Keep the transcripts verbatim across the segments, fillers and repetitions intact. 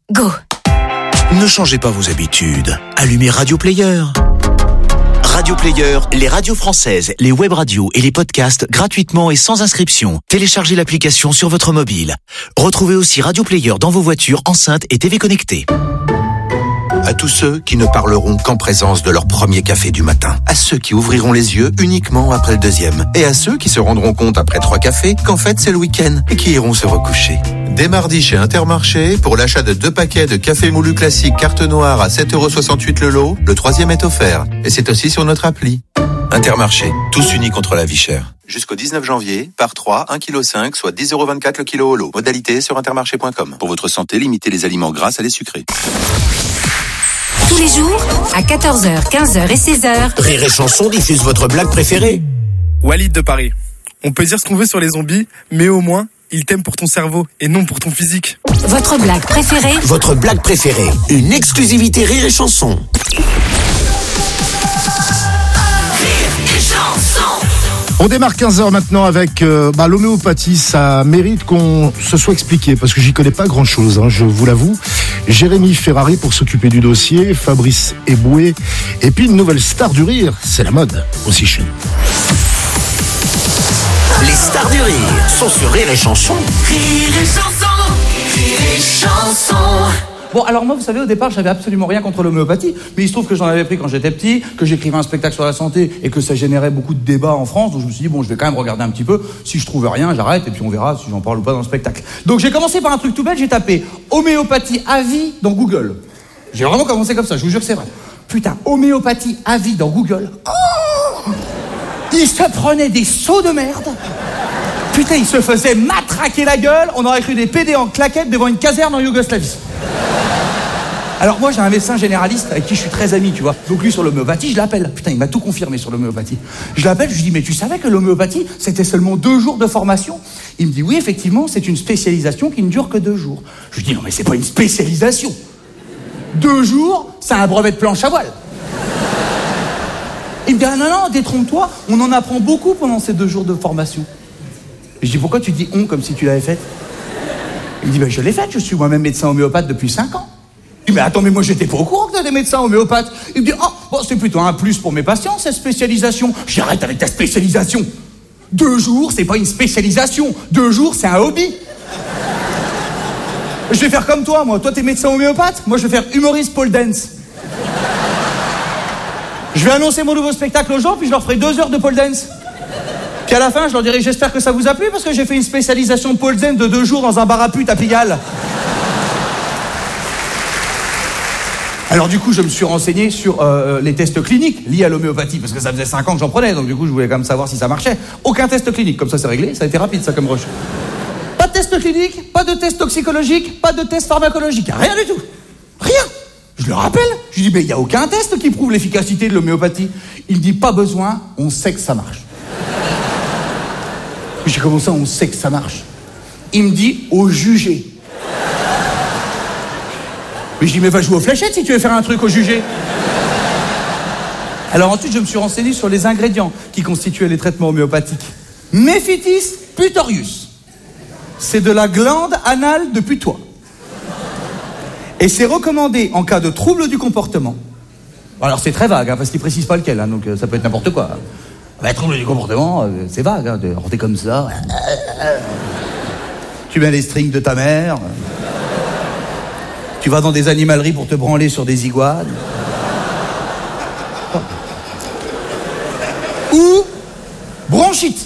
Go! Ne changez pas vos habitudes. Allumez Radio Player. Radio Player, les radios françaises, les web radios et les podcasts gratuitement et sans inscription. Téléchargez l'application sur votre mobile. Retrouvez aussi Radio Player dans vos voitures, enceintes et T V connectées. À tous ceux qui ne parleront qu'en présence de leur premier café du matin. À ceux qui ouvriront les yeux uniquement après le deuxième. Et à ceux qui se rendront compte après trois cafés qu'en fait c'est le week-end et qui iront se recoucher. Dès mardi chez Intermarché, pour l'achat de deux paquets de café moulu classique carte noire à sept euros soixante-huit le lot, le troisième est offert. Et c'est aussi sur notre appli. Intermarché, tous unis contre la vie chère. Jusqu'au dix-neuf janvier, par trois, un virgule cinq kilos, soit dix euros vingt-quatre le kilo au lot. Modalité sur intermarché point com. Pour votre santé, limitez les aliments gras à les sucrés. Tous les jours, à quatorze heures, quinze heures et seize heures. Rire et Chanson diffuse votre blague préférée. Walid de Paris. On peut dire ce qu'on veut sur les zombies, mais au moins, ils t'aiment pour ton cerveau et non pour ton physique. Votre blague préférée. Votre blague préférée. Une exclusivité Rire et Chanson. On démarre quinze heures maintenant avec euh, bah, l'homéopathie. Ça mérite qu'on se soit expliqué parce que j'y connais pas grand chose, hein, je vous l'avoue. Jérémy Ferrari pour s'occuper du dossier, Fabrice Eboué, et puis une nouvelle star du rire, c'est la mode aussi chez nous. Les stars du rire sont sur Rire et Chanson. Rire et Chanson, Rire et Chanson. Bon, alors moi, vous savez, au départ, j'avais absolument rien contre l'homéopathie, mais il se trouve que j'en avais pris quand j'étais petit, que j'écrivais un spectacle sur la santé et que ça générait beaucoup de débats en France, donc je me suis dit, bon, je vais quand même regarder un petit peu, si je trouve rien, j'arrête, et puis on verra si j'en parle ou pas dans le spectacle. Donc j'ai commencé par un truc tout bête, j'ai tapé homéopathie à vie dans Google. J'ai vraiment commencé comme ça, je vous jure que c'est vrai. Putain, homéopathie à vie dans Google. Oh, il se prenait des sauts de merde. Putain, il se faisait matraquer la gueule, on aurait cru des pédés en claquettes devant une caserne en Yougoslavie. Alors moi j'ai un médecin généraliste avec qui je suis très ami, tu vois. Donc lui sur l'homéopathie, je l'appelle. Putain, il m'a tout confirmé sur l'homéopathie. Je l'appelle, je lui dis, mais tu savais que l'homéopathie, c'était seulement deux jours de formation? Il me dit, oui, effectivement, c'est une spécialisation qui ne dure que deux jours. Je lui dis, non mais c'est pas une spécialisation. Deux jours, c'est un brevet de planche à voile. Il me dit, ah non, non, détrompe-toi, on en apprend beaucoup pendant ces deux jours de formation. Je dis, pourquoi tu dis on comme si tu l'avais faite? Il me dit, ben je l'ai faite, je suis moi-même médecin homéopathe depuis cinq ans. Je dis, mais attends, mais moi j'étais pas au courant que t'as des médecins homéopathes. Il me dit, oh, bon, c'est plutôt un plus pour mes patients, cette spécialisation. J'arrête avec ta spécialisation. Deux jours, c'est pas une spécialisation. Deux jours, c'est un hobby. Je vais faire comme toi, moi. Toi, t'es médecin homéopathe. Moi, je vais faire humoriste pole dance. Je vais annoncer mon nouveau spectacle aux gens, puis je leur ferai deux heures de pole dance. Puis à la fin, je leur dirai, j'espère que ça vous a plu, parce que j'ai fait une spécialisation de pole dance de deux jours dans un bar à pute à Pigalle. Alors du coup, je me suis renseigné sur euh, les tests cliniques liés à l'homéopathie, parce que ça faisait cinq ans que j'en prenais, donc du coup, je voulais quand même savoir si ça marchait. Aucun test clinique, comme ça c'est réglé, ça a été rapide ça comme rush. Pas de test clinique, pas de test toxicologique, pas de test pharmacologique, rien du tout. Rien. Je le rappelle, je lui dis, mais il n'y a aucun test qui prouve l'efficacité de l'homéopathie. Il me dit, pas besoin, on sait que ça marche. J'ai comment ça, on sait que ça marche? Il me dit, au jugé. Mais je dis, mais va jouer aux fléchettes si tu veux faire un truc au jugé. Alors ensuite, je me suis renseigné sur les ingrédients qui constituaient les traitements homéopathiques. Mephitis putorius. C'est de la glande anale de putois. Et c'est recommandé en cas de trouble du comportement. Alors c'est très vague, hein, parce qu'il précise pas lequel, hein, donc euh, ça peut être n'importe quoi. Bah, trouble du comportement, euh, c'est vague, hein, de rester comme ça. Tu mets les strings de ta mère. Tu vas dans des animaleries pour te branler sur des iguanes. Ou bronchite.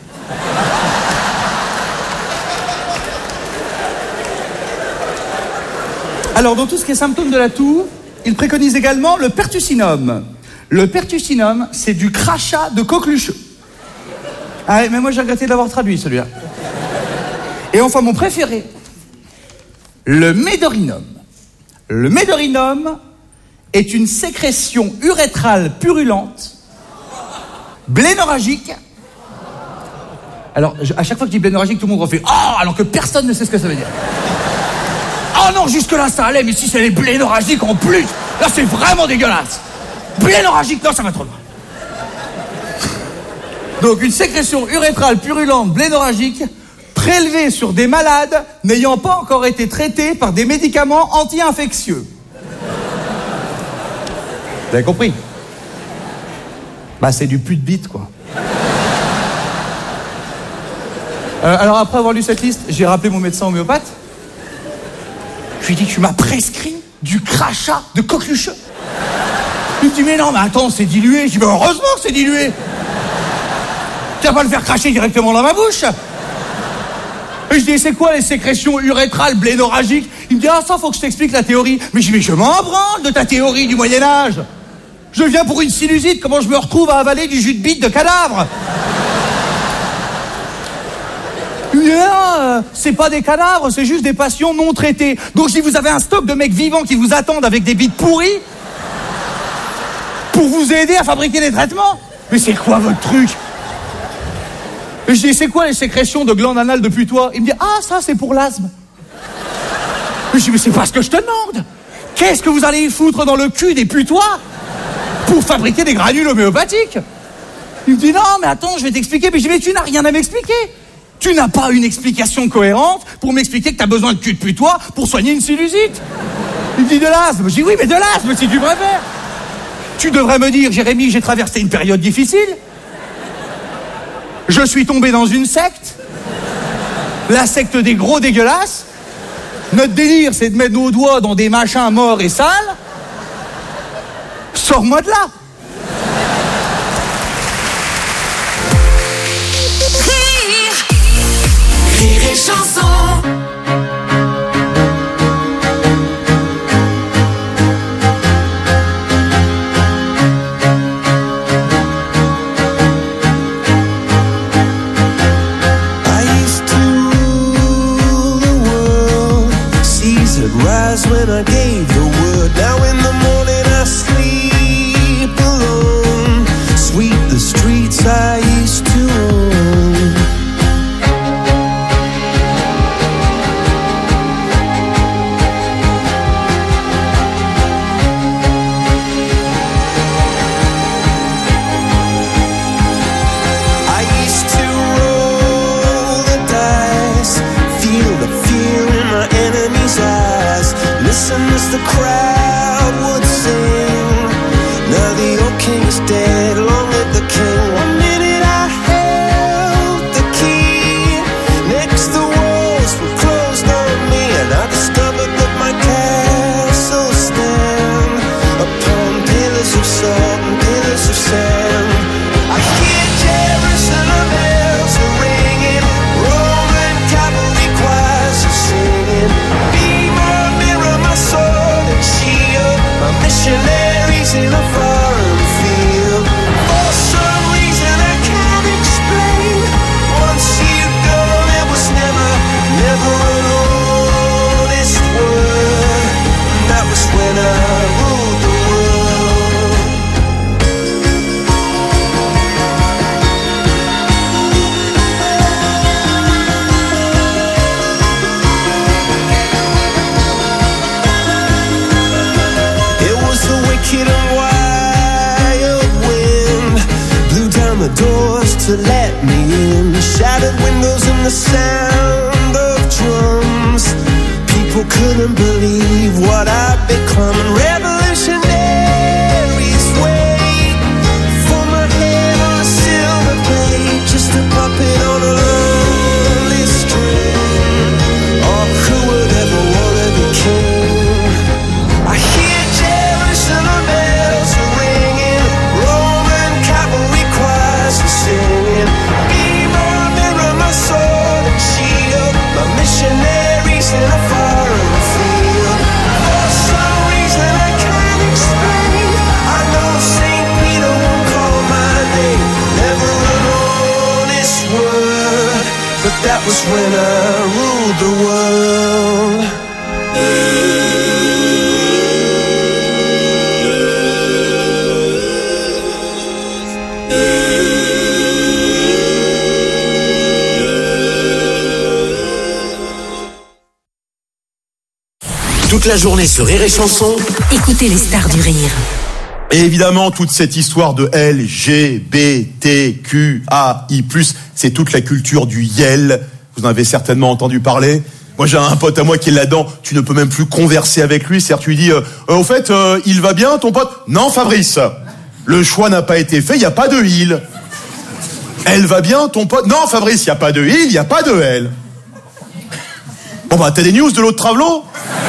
Alors, dans tout ce qui est symptômes de la toux, il préconise également le pertussinum. Le pertussinum, c'est du crachat de coqueluche. Ah, mais moi, j'ai regretté de l'avoir traduit, celui-là. Et enfin, mon préféré, le médorinum. Le médorinum est une sécrétion urétrale purulente, blénorragique. Alors, à chaque fois que je dis blénorragique, tout le monde refait « Oh !» alors que personne ne sait ce que ça veut dire. Oh non, jusque-là, ça allait, mais si c'est les blénorragiques en plus, là, c'est vraiment dégueulasse. Blénorragique, non, ça va trop loin. Donc, une sécrétion urétrale purulente blénorragique prélevés sur des malades n'ayant pas encore été traités par des médicaments anti-infectieux. Vous avez compris? Bah, c'est du pute bite, quoi. Euh, alors, après avoir lu cette liste, j'ai rappelé mon médecin homéopathe. Je lui ai dit, tu m'as prescrit du crachat de coqueluche. Il me dit, mais non, mais attends, c'est dilué. Je dis, mais heureusement que c'est dilué. Tu vas pas le faire cracher directement dans ma bouche. Et je dis, c'est quoi les sécrétions urétrales blénorragiques? Il me dit, ah, ça, faut que je t'explique la théorie. Mais je dis, mais je m'en branle de ta théorie du Moyen-Âge. Je viens pour une sinusite, comment je me retrouve à avaler du jus de bite de cadavre? Il me dit, non, euh, c'est pas des cadavres, c'est juste des patients non traités. Donc je dis, vous avez un stock de mecs vivants qui vous attendent avec des bites pourries pour vous aider à fabriquer des traitements? Mais c'est quoi votre truc? Et je dis, c'est quoi les sécrétions de glandes anales de putois? Il me dit, ah, ça, c'est pour l'asthme. Je dis, mais c'est pas ce que je te demande. Qu'est-ce que vous allez y foutre dans le cul des putois pour fabriquer des granules homéopathiques? Il me dit, non, mais attends, je vais t'expliquer. Mais je dis, mais tu n'as rien à m'expliquer. Tu n'as pas une explication cohérente pour m'expliquer que tu as besoin de cul de putois pour soigner une sinusite. Il me dit, de l'asthme. Je dis, oui, mais de l'asthme, si tu préfères. Tu devrais me dire, Jérémy, j'ai traversé une période difficile. Je suis tombé dans une secte. La secte des gros dégueulasses. Notre délire, c'est de mettre nos doigts dans des machins morts et sales. Sors-moi de là. Rire, rire et chanson. When I gave the word, now in the morning I sleep alone. Sweep the streets I used to own. I used to roll the dice, feel the fear in my enemy's eyes. Listen as the crowd would sing. Now the old king is dead, long live the king. One minute I held the key. Next the walls were closed on me, and I discovered that my castle stand upon pillars of salt and pillars of sand. I hear Jerusalem bells are ringing, Roman cavalry choirs are singing. Be my sword and shield, my missionaries in a foreign field. For some reason I can't explain, once you go there was never, never an honest word. And that was when I ruled the world. Wicked and wild wind blew down the doors to let me in. Shattered windows and the sound of drums. People couldn't believe what I'd become. And revolutionaries wait for my head on a silver plate, just a puppet on a lonely string. Oh, who would ever wanna be king? I hear Jerusalem bells are ringing, Roman cavalry choirs are singing. Be my mirror, my sword and shield, my missionaries in a foreign field. For some reason I can't explain, I know Saint Peter won't call my name. Never an honest word, but that was when I ruled the world. Toute la journée sur Rire et Chanson. Écoutez les stars du rire. Et évidemment, toute cette histoire de L G B T Q A I plus, c'est toute la culture du yel. vous en avez certainement entendu parler. Moi, j'ai un pote à moi qui est là-dedans, tu ne peux même plus converser avec lui, c'est-à-dire tu lui dis, euh, euh, au fait, euh, il va bien ton pote? Non, Fabrice, le choix n'a pas été fait, il n'y a pas de il. Elle va bien ton pote? Non, Fabrice, il n'y a pas de il, il n'y a pas de elle. Bon bah, t'as des news de l'autre travelot?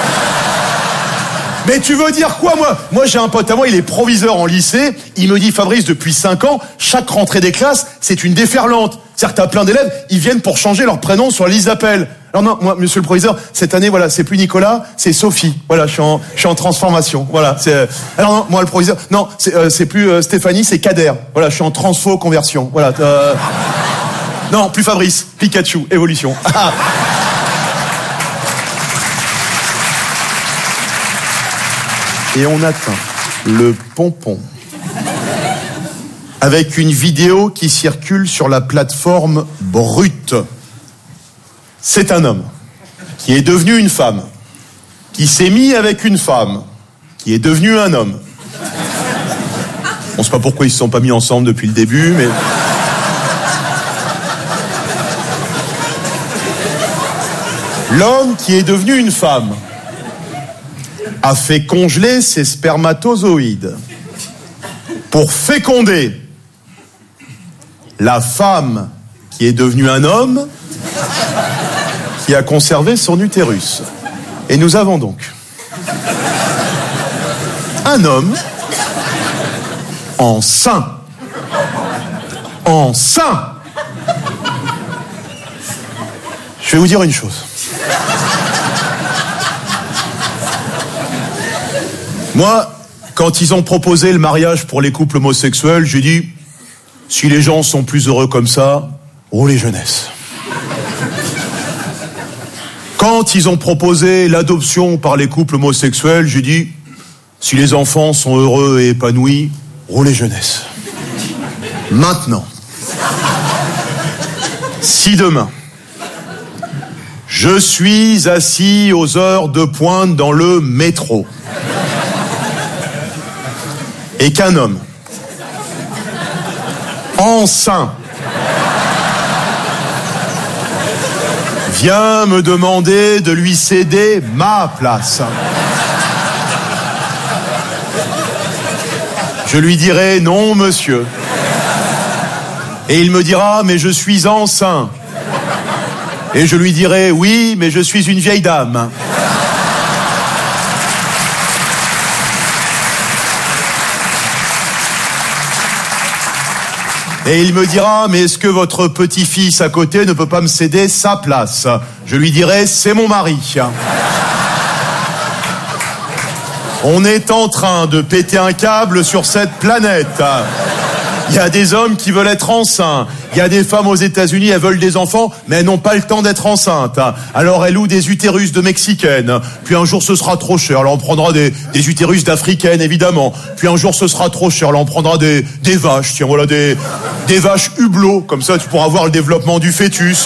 Mais tu veux dire quoi, moi? Moi, j'ai un pote à moi, il est proviseur en lycée. Il me dit, Fabrice, depuis cinq ans, chaque rentrée des classes, c'est une déferlante. C'est-à-dire que t'as plein d'élèves, ils viennent pour changer leur prénom sur la liste d'appel. Alors non, moi, monsieur le proviseur, cette année, voilà, c'est plus Nicolas, c'est Sophie. Voilà, je suis en, je suis en transformation. Voilà, c'est. Alors non, moi, le proviseur, non, c'est, euh, c'est plus euh, Stéphanie, c'est Kader. Voilà, je suis en transfo conversion. Voilà. Euh... Non, plus Fabrice, Pikachu, évolution. Et on atteint le pompon avec une vidéo qui circule sur la plateforme Brut. C'est un homme qui est devenu une femme, qui s'est mis avec une femme, qui est devenu un homme. On ne sait pas pourquoi ils se sont pas mis ensemble depuis le début, mais... L'homme qui est devenu une femme a fait congeler ses spermatozoïdes pour féconder la femme qui est devenue un homme qui a conservé son utérus. Et nous avons donc un homme enceint. Enceint. Je vais vous dire une chose. Moi, quand ils ont proposé le mariage pour les couples homosexuels, j'ai dit, si les gens sont plus heureux comme ça, roulez jeunesse. Quand ils ont proposé l'adoption par les couples homosexuels, j'ai dit, si les enfants sont heureux et épanouis, roulez jeunesse. Maintenant, si demain, je suis assis aux heures de pointe dans le métro, et qu'un homme enceint vient me demander de lui céder ma place, je lui dirai non, monsieur. Et il me dira, mais je suis enceint. Et je lui dirai, oui, mais je suis une vieille dame. Et il me dira, mais est-ce que votre petit-fils à côté ne peut pas me céder sa place? Je lui dirai, c'est mon mari. On est en train de péter un câble sur cette planète. Il y a des hommes qui veulent être enceints. Il y a des femmes aux États-Unis, elles veulent des enfants, mais elles n'ont pas le temps d'être enceintes. Alors elles louent des utérus de Mexicaines. Puis un jour ce sera trop cher, alors on prendra des, des utérus d'Africaines, évidemment. Puis un jour ce sera trop cher, alors on prendra des, des vaches. Tiens, voilà, des, des vaches hublots. Comme ça, tu pourras voir le développement du fœtus.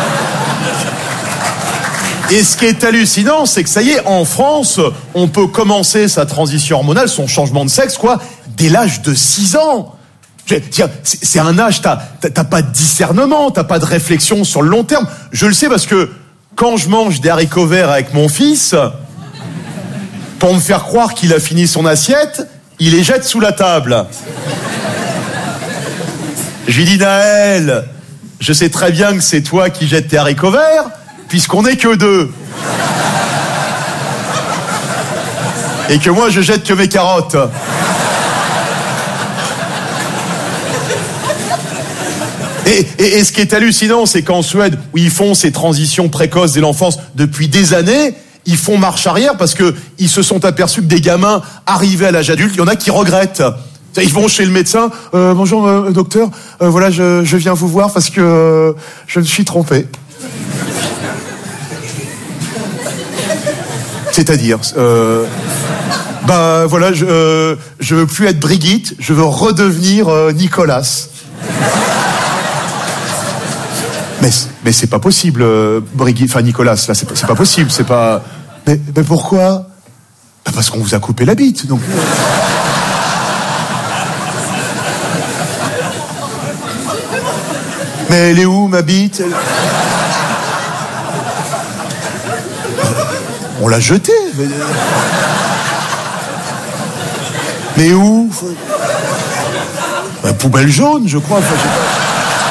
Et ce qui est hallucinant, c'est que ça y est, en France, on peut commencer sa transition hormonale, son changement de sexe, quoi, dès l'âge de six ans. C'est un âge, t'as, t'as pas de discernement, t'as pas de réflexion sur le long terme. Je le sais parce que quand je mange des haricots verts avec mon fils, pour me faire croire qu'il a fini son assiette, il les jette sous la table. Je lui dis, Naël, je sais très bien que c'est toi qui jettes tes haricots verts, puisqu'on n'est que deux. Et que moi, je jette que mes carottes. Et, et, et ce qui est hallucinant, c'est qu'en Suède, où ils font ces transitions précoces dès l'enfance depuis des années, ils font marche arrière parce que ils se sont aperçus que des gamins arrivés à l'âge adulte, il y en a qui regrettent. Ils vont chez le médecin, euh, bonjour euh, docteur, euh, voilà, je, je viens vous voir parce que euh, je me suis trompé. C'est-à-dire, euh, bah voilà, je, euh, je veux plus être Brigitte, je veux redevenir euh, Nicolas. Mais, mais c'est pas possible, euh, Brigitte, enfin Nicolas, là, c'est pas, c'est pas possible, c'est pas... Mais, mais pourquoi? Bah parce qu'on vous a coupé la bite, donc... Mais elle est où, ma bite? On l'a jeté. Mais, mais où? Ben, poubelle jaune, je crois. Enfin, je sais pas.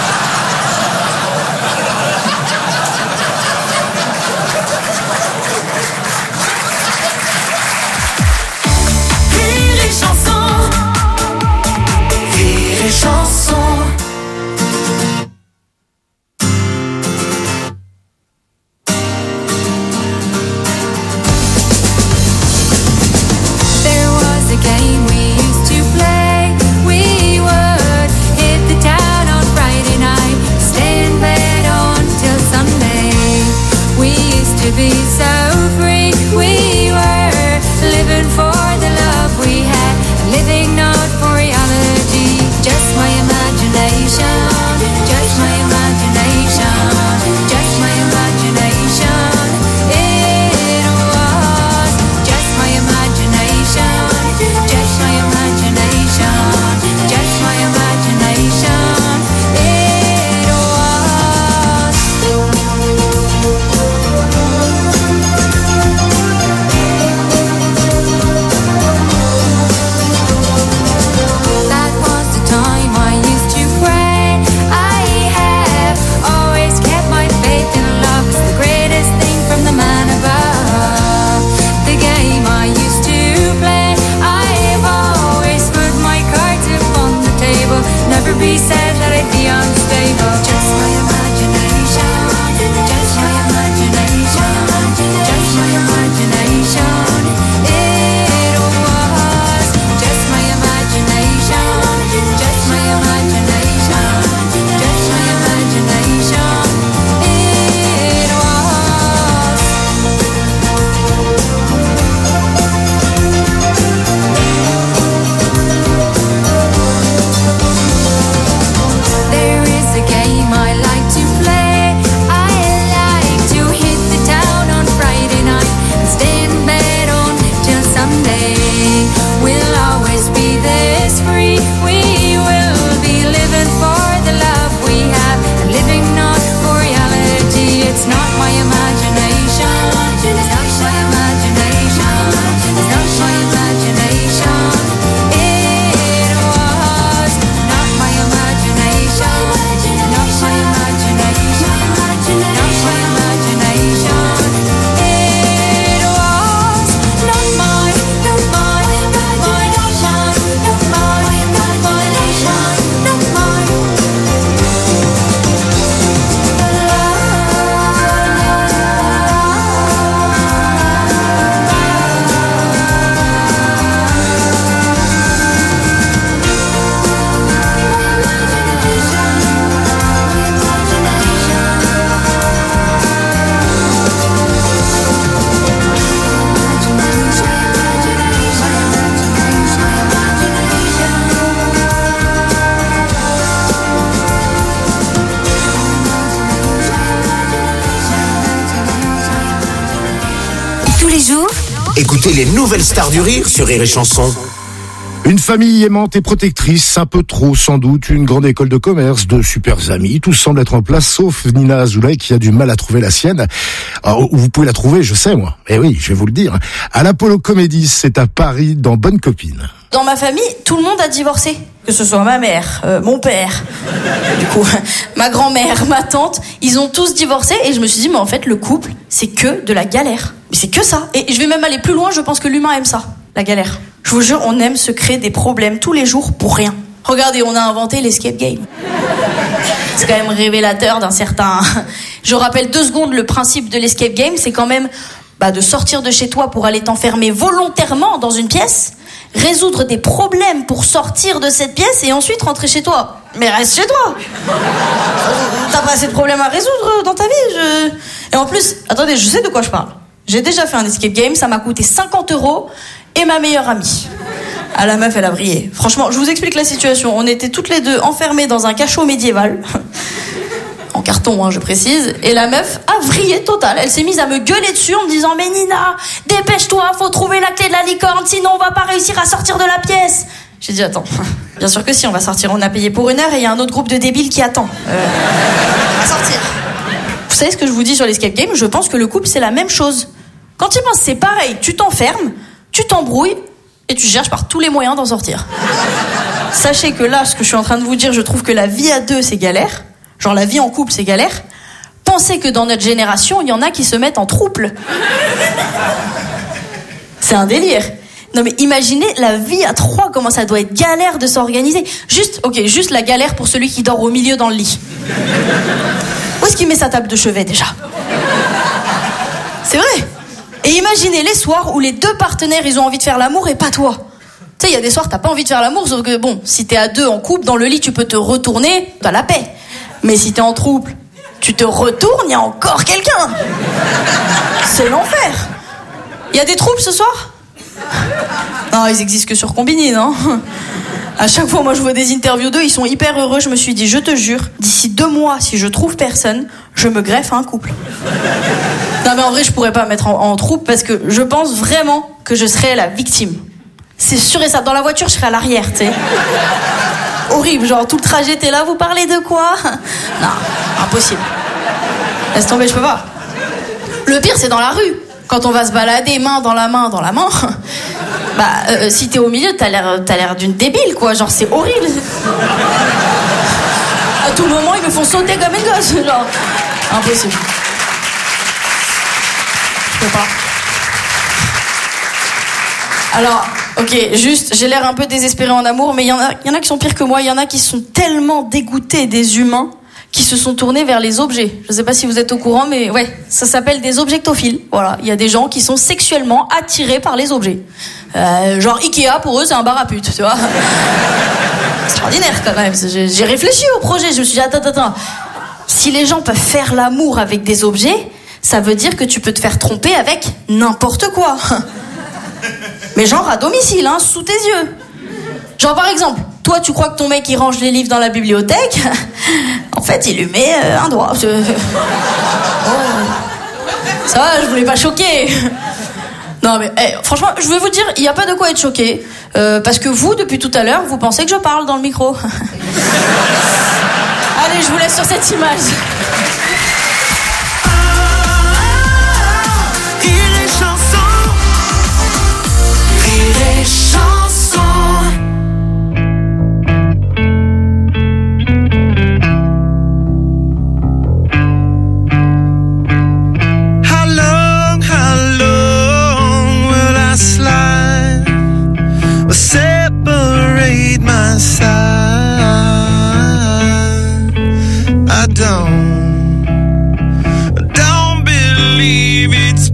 Écoutez les nouvelles stars du rire sur Rire et Chanson. Une famille aimante et protectrice, un peu trop sans doute, une grande école de commerce, de super amis, tout semble être en place, sauf Nina Azoulay qui a du mal à trouver la sienne. Alors, vous pouvez la trouver, je sais moi, eh oui, je vais vous le dire. À l'Apollo Comedy, c'est à Paris, dans Bonne Copine. Dans ma famille, tout le monde a divorcé. Que ce soit ma mère, euh, mon père, du coup, ma grand-mère, ma tante, ils ont tous divorcé et je me suis dit, mais en fait, le couple, c'est que de la galère. Mais c'est que ça. Et je vais même aller plus loin, je pense que l'humain aime ça, la galère. Je vous jure, on aime se créer des problèmes tous les jours pour rien. Regardez, on a inventé l'escape game. C'est quand même révélateur d'un certain... Je rappelle deux secondes le principe de l'escape game, c'est quand même bah, de sortir de chez toi pour aller t'enfermer volontairement dans une pièce, résoudre des problèmes pour sortir de cette pièce et ensuite rentrer chez toi. Mais reste chez toi. T'as pas assez de problèmes à résoudre dans ta vie. Je... Et en plus, attendez, je sais de quoi je parle. J'ai déjà fait un escape game, ça m'a coûté cinquante euros et ma meilleure amie. Ah, la meuf, elle a brillé. Franchement, je vous explique la situation. On était toutes les deux enfermées dans un cachot médiéval. En carton, hein, je précise. Et la meuf a vrillé total. Elle s'est mise à me gueuler dessus en me disant « Mais Nina, dépêche-toi, faut trouver la clé de la licorne, sinon on va pas réussir à sortir de la pièce. » J'ai dit « Attends, bien sûr que si, on va sortir. On a payé pour une heure et il y a un autre groupe de débiles qui attend. Euh, on va sortir. » Vous savez ce que je vous dis sur l'escape game ? Je pense que le couple, c'est la même chose. Quand tu y penses, c'est pareil. Tu t'enfermes, tu t'embrouilles et tu cherches par tous les moyens d'en sortir. Sachez que là, ce que je suis en train de vous dire, je trouve que la vie à deux, c'est galère. Genre la vie en couple, c'est galère. Pensez que dans notre génération, il y en a qui se mettent en trouble. C'est un délire. Non mais imaginez la vie à trois, comment ça doit être galère de s'organiser. Juste, ok, juste la galère pour celui qui dort au milieu dans le lit. Où est-ce qu'il met sa table de chevet déjà? C'est vrai. Et imaginez les soirs où les deux partenaires, ils ont envie de faire l'amour et pas toi. Tu sais, il y a des soirs, t'as pas envie de faire l'amour, sauf que bon, si t'es à deux en couple, dans le lit, tu peux te retourner, t'as la paix. Mais si t'es en trouble, tu te retournes, il y a encore quelqu'un. C'est l'enfer. Il y a des troubles ce soir? Non, ils existent que sur Combini, non? À chaque fois, moi, je vois des interviews d'eux, ils sont hyper heureux. Je me suis dit, je te jure, d'ici deux mois, si je trouve personne, je me greffe à un couple. Non, mais en vrai, je pourrais pas me mettre en, en trouble parce que je pense vraiment que je serais la victime. C'est sûr et ça. Dans la voiture, je serais à l'arrière, tu sais. Horrible, genre tout le trajet, t'es là, vous parlez de quoi? Non, impossible. Laisse tomber, je peux pas. Le pire, c'est dans la rue. Quand on va se balader main dans la main, dans la main, bah, euh, si t'es au milieu, t'as l'air, t'as l'air d'une débile, quoi. Genre, c'est horrible. À tout moment, ils me font sauter comme une gosse. Genre, impossible. Je peux pas. Alors, ok, juste, j'ai l'air un peu désespéré en amour, mais il y en a, il y en a qui sont pires que moi. Il y en a qui sont tellement dégoûtés des humains qui se sont tournés vers les objets. Je sais pas si vous êtes au courant, mais ouais, ça s'appelle des objectophiles. Voilà, il y a des gens qui sont sexuellement attirés par les objets. Euh, genre Ikea, pour eux, c'est un bar à pute, tu vois. Extraordinaire quand même. J'ai, j'ai réfléchi au projet, je me suis dit, attends, attends, attends. Si les gens peuvent faire l'amour avec des objets, ça veut dire que tu peux te faire tromper avec n'importe quoi. Mais genre à domicile, hein, sous tes yeux. Genre par exemple, toi tu crois que ton mec il range les livres dans la bibliothèque, en fait il lui met euh, un doigt. Oh. Ça va, je voulais pas choquer. Non mais hey, franchement, je vais vous dire, il n'y a pas de quoi être choqué, euh, parce que vous, depuis tout à l'heure, vous pensez que je parle dans le micro. Allez, je vous laisse sur cette image. Separate my side. I don't, I don't believe it's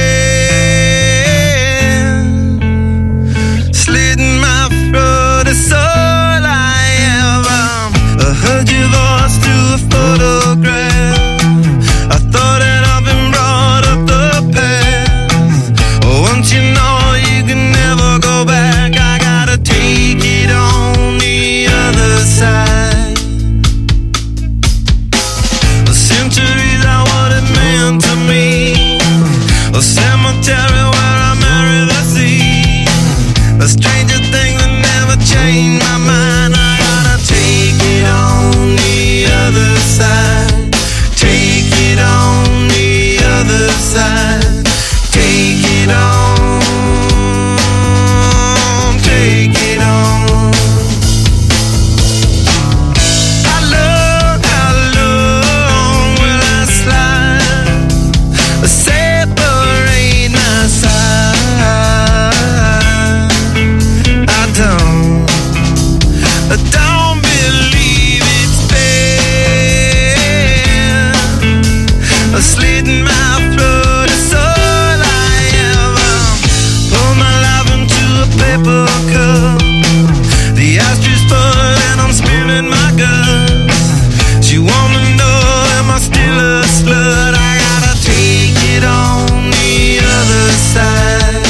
been slitting my throat. It's all I have. I heard your voice through a photograph. I thought that I've been brought up the past. Once you know you can never go back. Take it on the other side. The centuries are what it meant to me. A cemetery where I marry the sea. A stranger thing that never changed my mind. I gotta take it on the other side. Take it on the other side. Take it on. Take it on. How long, how long will I slide? Separate my side. I don't, I don't believe it's fair. Slitting my throat is all I ever. Pour my life into a paper cup. The ashtray full and I'm spilling my guts. She wanna know, am I still a slut? I gotta take it on the other side.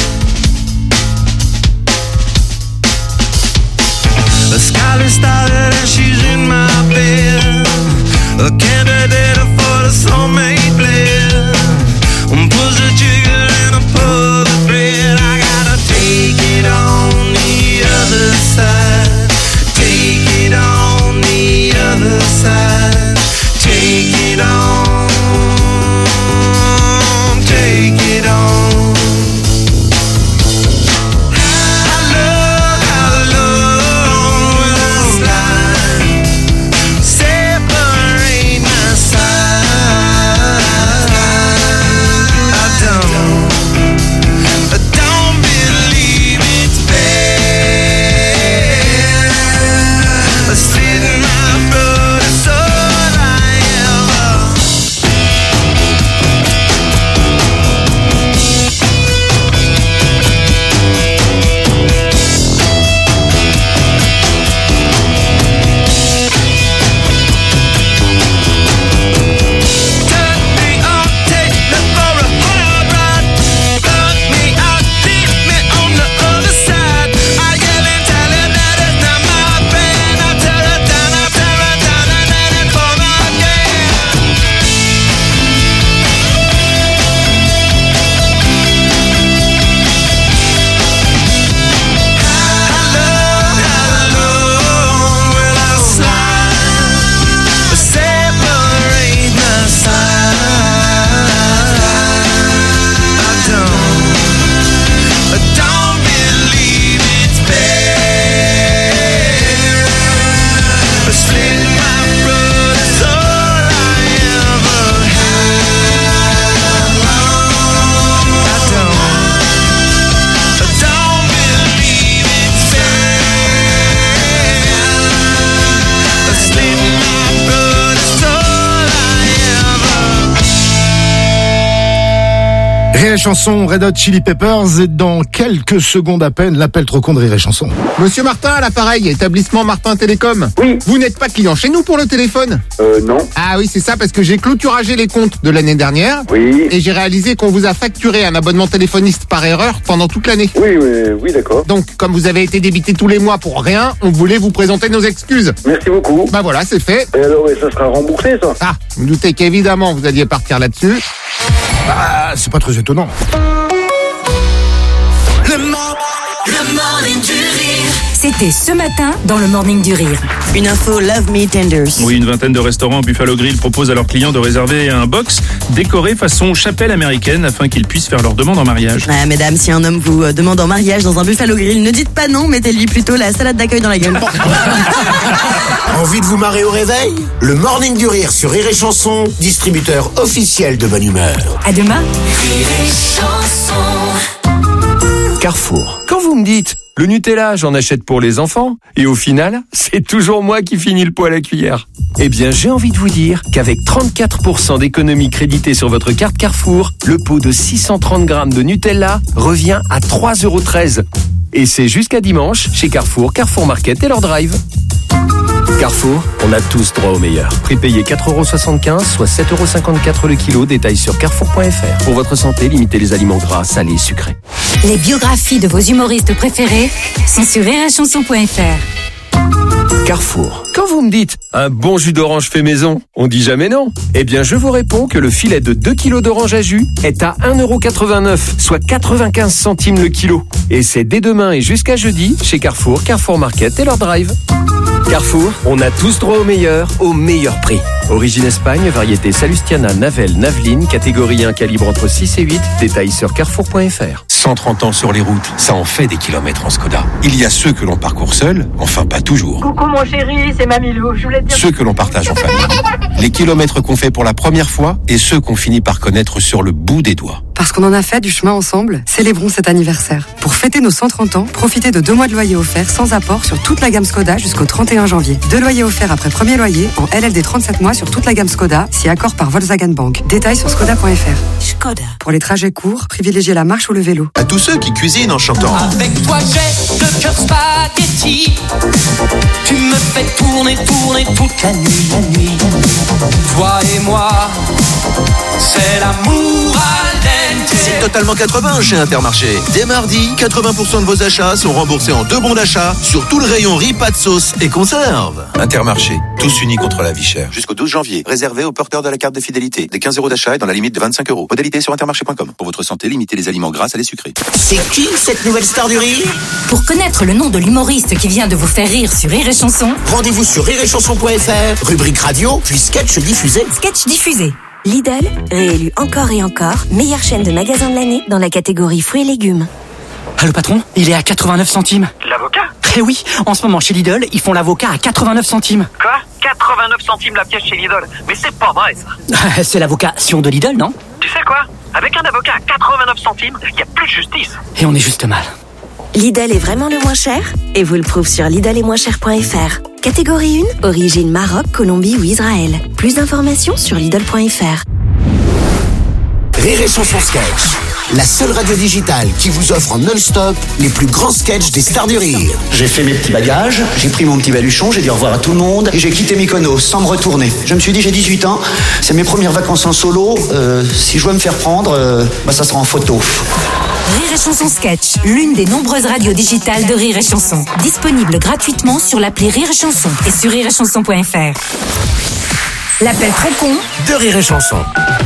The skyline started and she's in my bed. A candidate for the soulmate blend. Push the trigger and I pull the thread. I gotta take it on the Rire et Chanson, Red Hot Chili Peppers, et dans quelques secondes à peine, l'appel trop con de Rire et Chanson. Monsieur Martin, à l'appareil, établissement Martin Télécom. Oui. Vous n'êtes pas client chez nous pour le téléphone? Euh, non. Ah oui, c'est ça, parce que j'ai clôturagé les comptes de l'année dernière. Oui. Et j'ai réalisé qu'on vous a facturé un abonnement téléphoniste par erreur pendant toute l'année. Oui, oui, oui, d'accord. Donc, comme vous avez été débité tous les mois pour rien, on voulait vous présenter nos excuses. Merci beaucoup. Bah voilà, c'est fait. Et alors, et ça sera remboursé, ça? Ah, vous me doutez qu'évidemment, vous alliez partir là-dessus. Bah, c'est pas très étonnant. Le, mo- le morning du rire. C'était ce matin dans le Morning du Rire. Une info Love Me Tenders. Oui, une vingtaine de restaurants Buffalo Grill proposent à leurs clients de réserver un box décoré façon chapelle américaine afin qu'ils puissent faire leur demande en mariage. Ah, mesdames, si un homme vous demande en mariage dans un Buffalo Grill, ne dites pas non, mettez-lui plutôt la salade d'accueil dans la gueule. Envie de vous marrer au réveil? Le Morning du Rire sur Rire et Chanson, distributeur officiel de bonne humeur. À demain. Rire et chanson. Carrefour. Quand vous me dites, le Nutella, j'en achète pour les enfants, et au final, c'est toujours moi qui finis le pot à la cuillère. Eh bien, j'ai envie de vous dire qu'avec trente-quatre pour cent d'économie créditée sur votre carte Carrefour, le pot de six cent trente grammes de Nutella revient à trois euros treize. Et c'est jusqu'à dimanche chez Carrefour, Carrefour Market et leur drive. Carrefour, on a tous droit au meilleur. Prix payé quatre euros soixante-quinze, soit sept euros cinquante-quatre le kilo. Détail sur carrefour point f r. Pour votre santé, limitez les aliments gras, salés et sucrés. Les biographies de vos humoristes préférés sont sur rire et chanson point f r. Carrefour. Quand vous me dites un bon jus d'orange fait maison, on dit jamais non. Eh bien, je vous réponds que le filet de deux kilos d'orange à jus est à un euro quatre-vingt-neuf, soit quatre-vingt-quinze centimes le kilo. Et c'est dès demain et jusqu'à jeudi chez Carrefour, Carrefour Market et leur drive. Carrefour, on a tous droit au meilleur, au meilleur prix. Origine Espagne, variété Salustiana, Navel, Naveline, catégorie un, calibre entre six et huit. Détail sur carrefour point f r. cent trente ans sur les routes, ça en fait des kilomètres en Skoda. Il y a ceux que l'on parcourt seul, enfin pas toujours. Coucou mon chéri, c'est Mamilou, je voulais te dire... Ceux que l'on partage en famille. Les kilomètres qu'on fait pour la première fois et ceux qu'on finit par connaître sur le bout des doigts. Parce qu'on en a fait du chemin ensemble, célébrons cet anniversaire. Pour fêter nos cent trente ans, profitez de deux mois de loyer offert sans apport sur toute la gamme Skoda jusqu'au trente et un janvier. Deux loyers offerts après premier loyer en L L D trente-sept mois sur toute la gamme Skoda, si accord par Volkswagen Bank. Détails sur skoda point f r. Skoda. Pour les trajets courts, privilégiez la marche ou le vélo. À tous ceux qui cuisinent en chantant. Avec toi j'ai le cœur spaghetti. Tu me fais tourner, tourner toute la nuit, la nuit. Toi et moi, c'est l'amour à dente. C'est totalement quatre-vingts chez Intermarché. Dès mardi, quatre-vingts pour cent de vos achats sont remboursés en deux bons d'achat sur tout le rayon riz, pâtes, sauce et conserve. Intermarché, tous unis contre la vie chère. Jusqu'au douze janvier, réservé aux porteurs de la carte de fidélité. Des quinze euros d'achat et dans la limite de vingt-cinq euros. Modalité sur intermarché point com. Pour votre santé, limitez les aliments gras, salés, sucrés. C'est qui cette nouvelle star du rire? Pour connaître le nom de l'humoriste qui vient de vous faire rire sur Rire et Chanson, Rendez-vous sur rire et chanson point f r, rubrique radio, puis sketch diffusé. sketch diffusé. Lidl, réélu encore et encore, meilleure chaîne de magasins de l'année dans la catégorie fruits et légumes. Ah, le patron, il est à quatre-vingt-neuf centimes. L'avocat? Eh oui, en ce moment chez Lidl, ils font l'avocat à quatre-vingt-neuf centimes. Quoi? quatre-vingt-neuf centimes la pièce chez Lidl? Mais c'est pas vrai ça. C'est l'avocation de Lidl, non? Tu sais quoi? Avec un avocat à quatre-vingt-neuf centimes, il n'y a plus de justice. Et on est juste mal. Lidl est vraiment le moins cher et vous le prouve sur lidl et moins cher point f r. Catégorie un, origine Maroc, Colombie ou Israël. Plus d'informations sur lidl point f r. Rire et Chanson Sketch, la seule radio digitale qui vous offre en non-stop les plus grands sketchs des stars du rire. J'ai fait mes petits bagages, j'ai pris mon petit baluchon, j'ai dit au revoir à tout le monde et j'ai quitté Mykonos sans me retourner. Je me suis dit j'ai dix-huit ans, c'est mes premières vacances en solo, euh, si je dois me faire prendre, euh, bah ça sera en photo. Rire et Chanson Sketch, l'une des nombreuses radios digitales de Rire et Chanson. Disponible gratuitement sur l'appli Rire et Chanson et sur rire et chanson point f r. L'appel trop con de Rire et Chanson.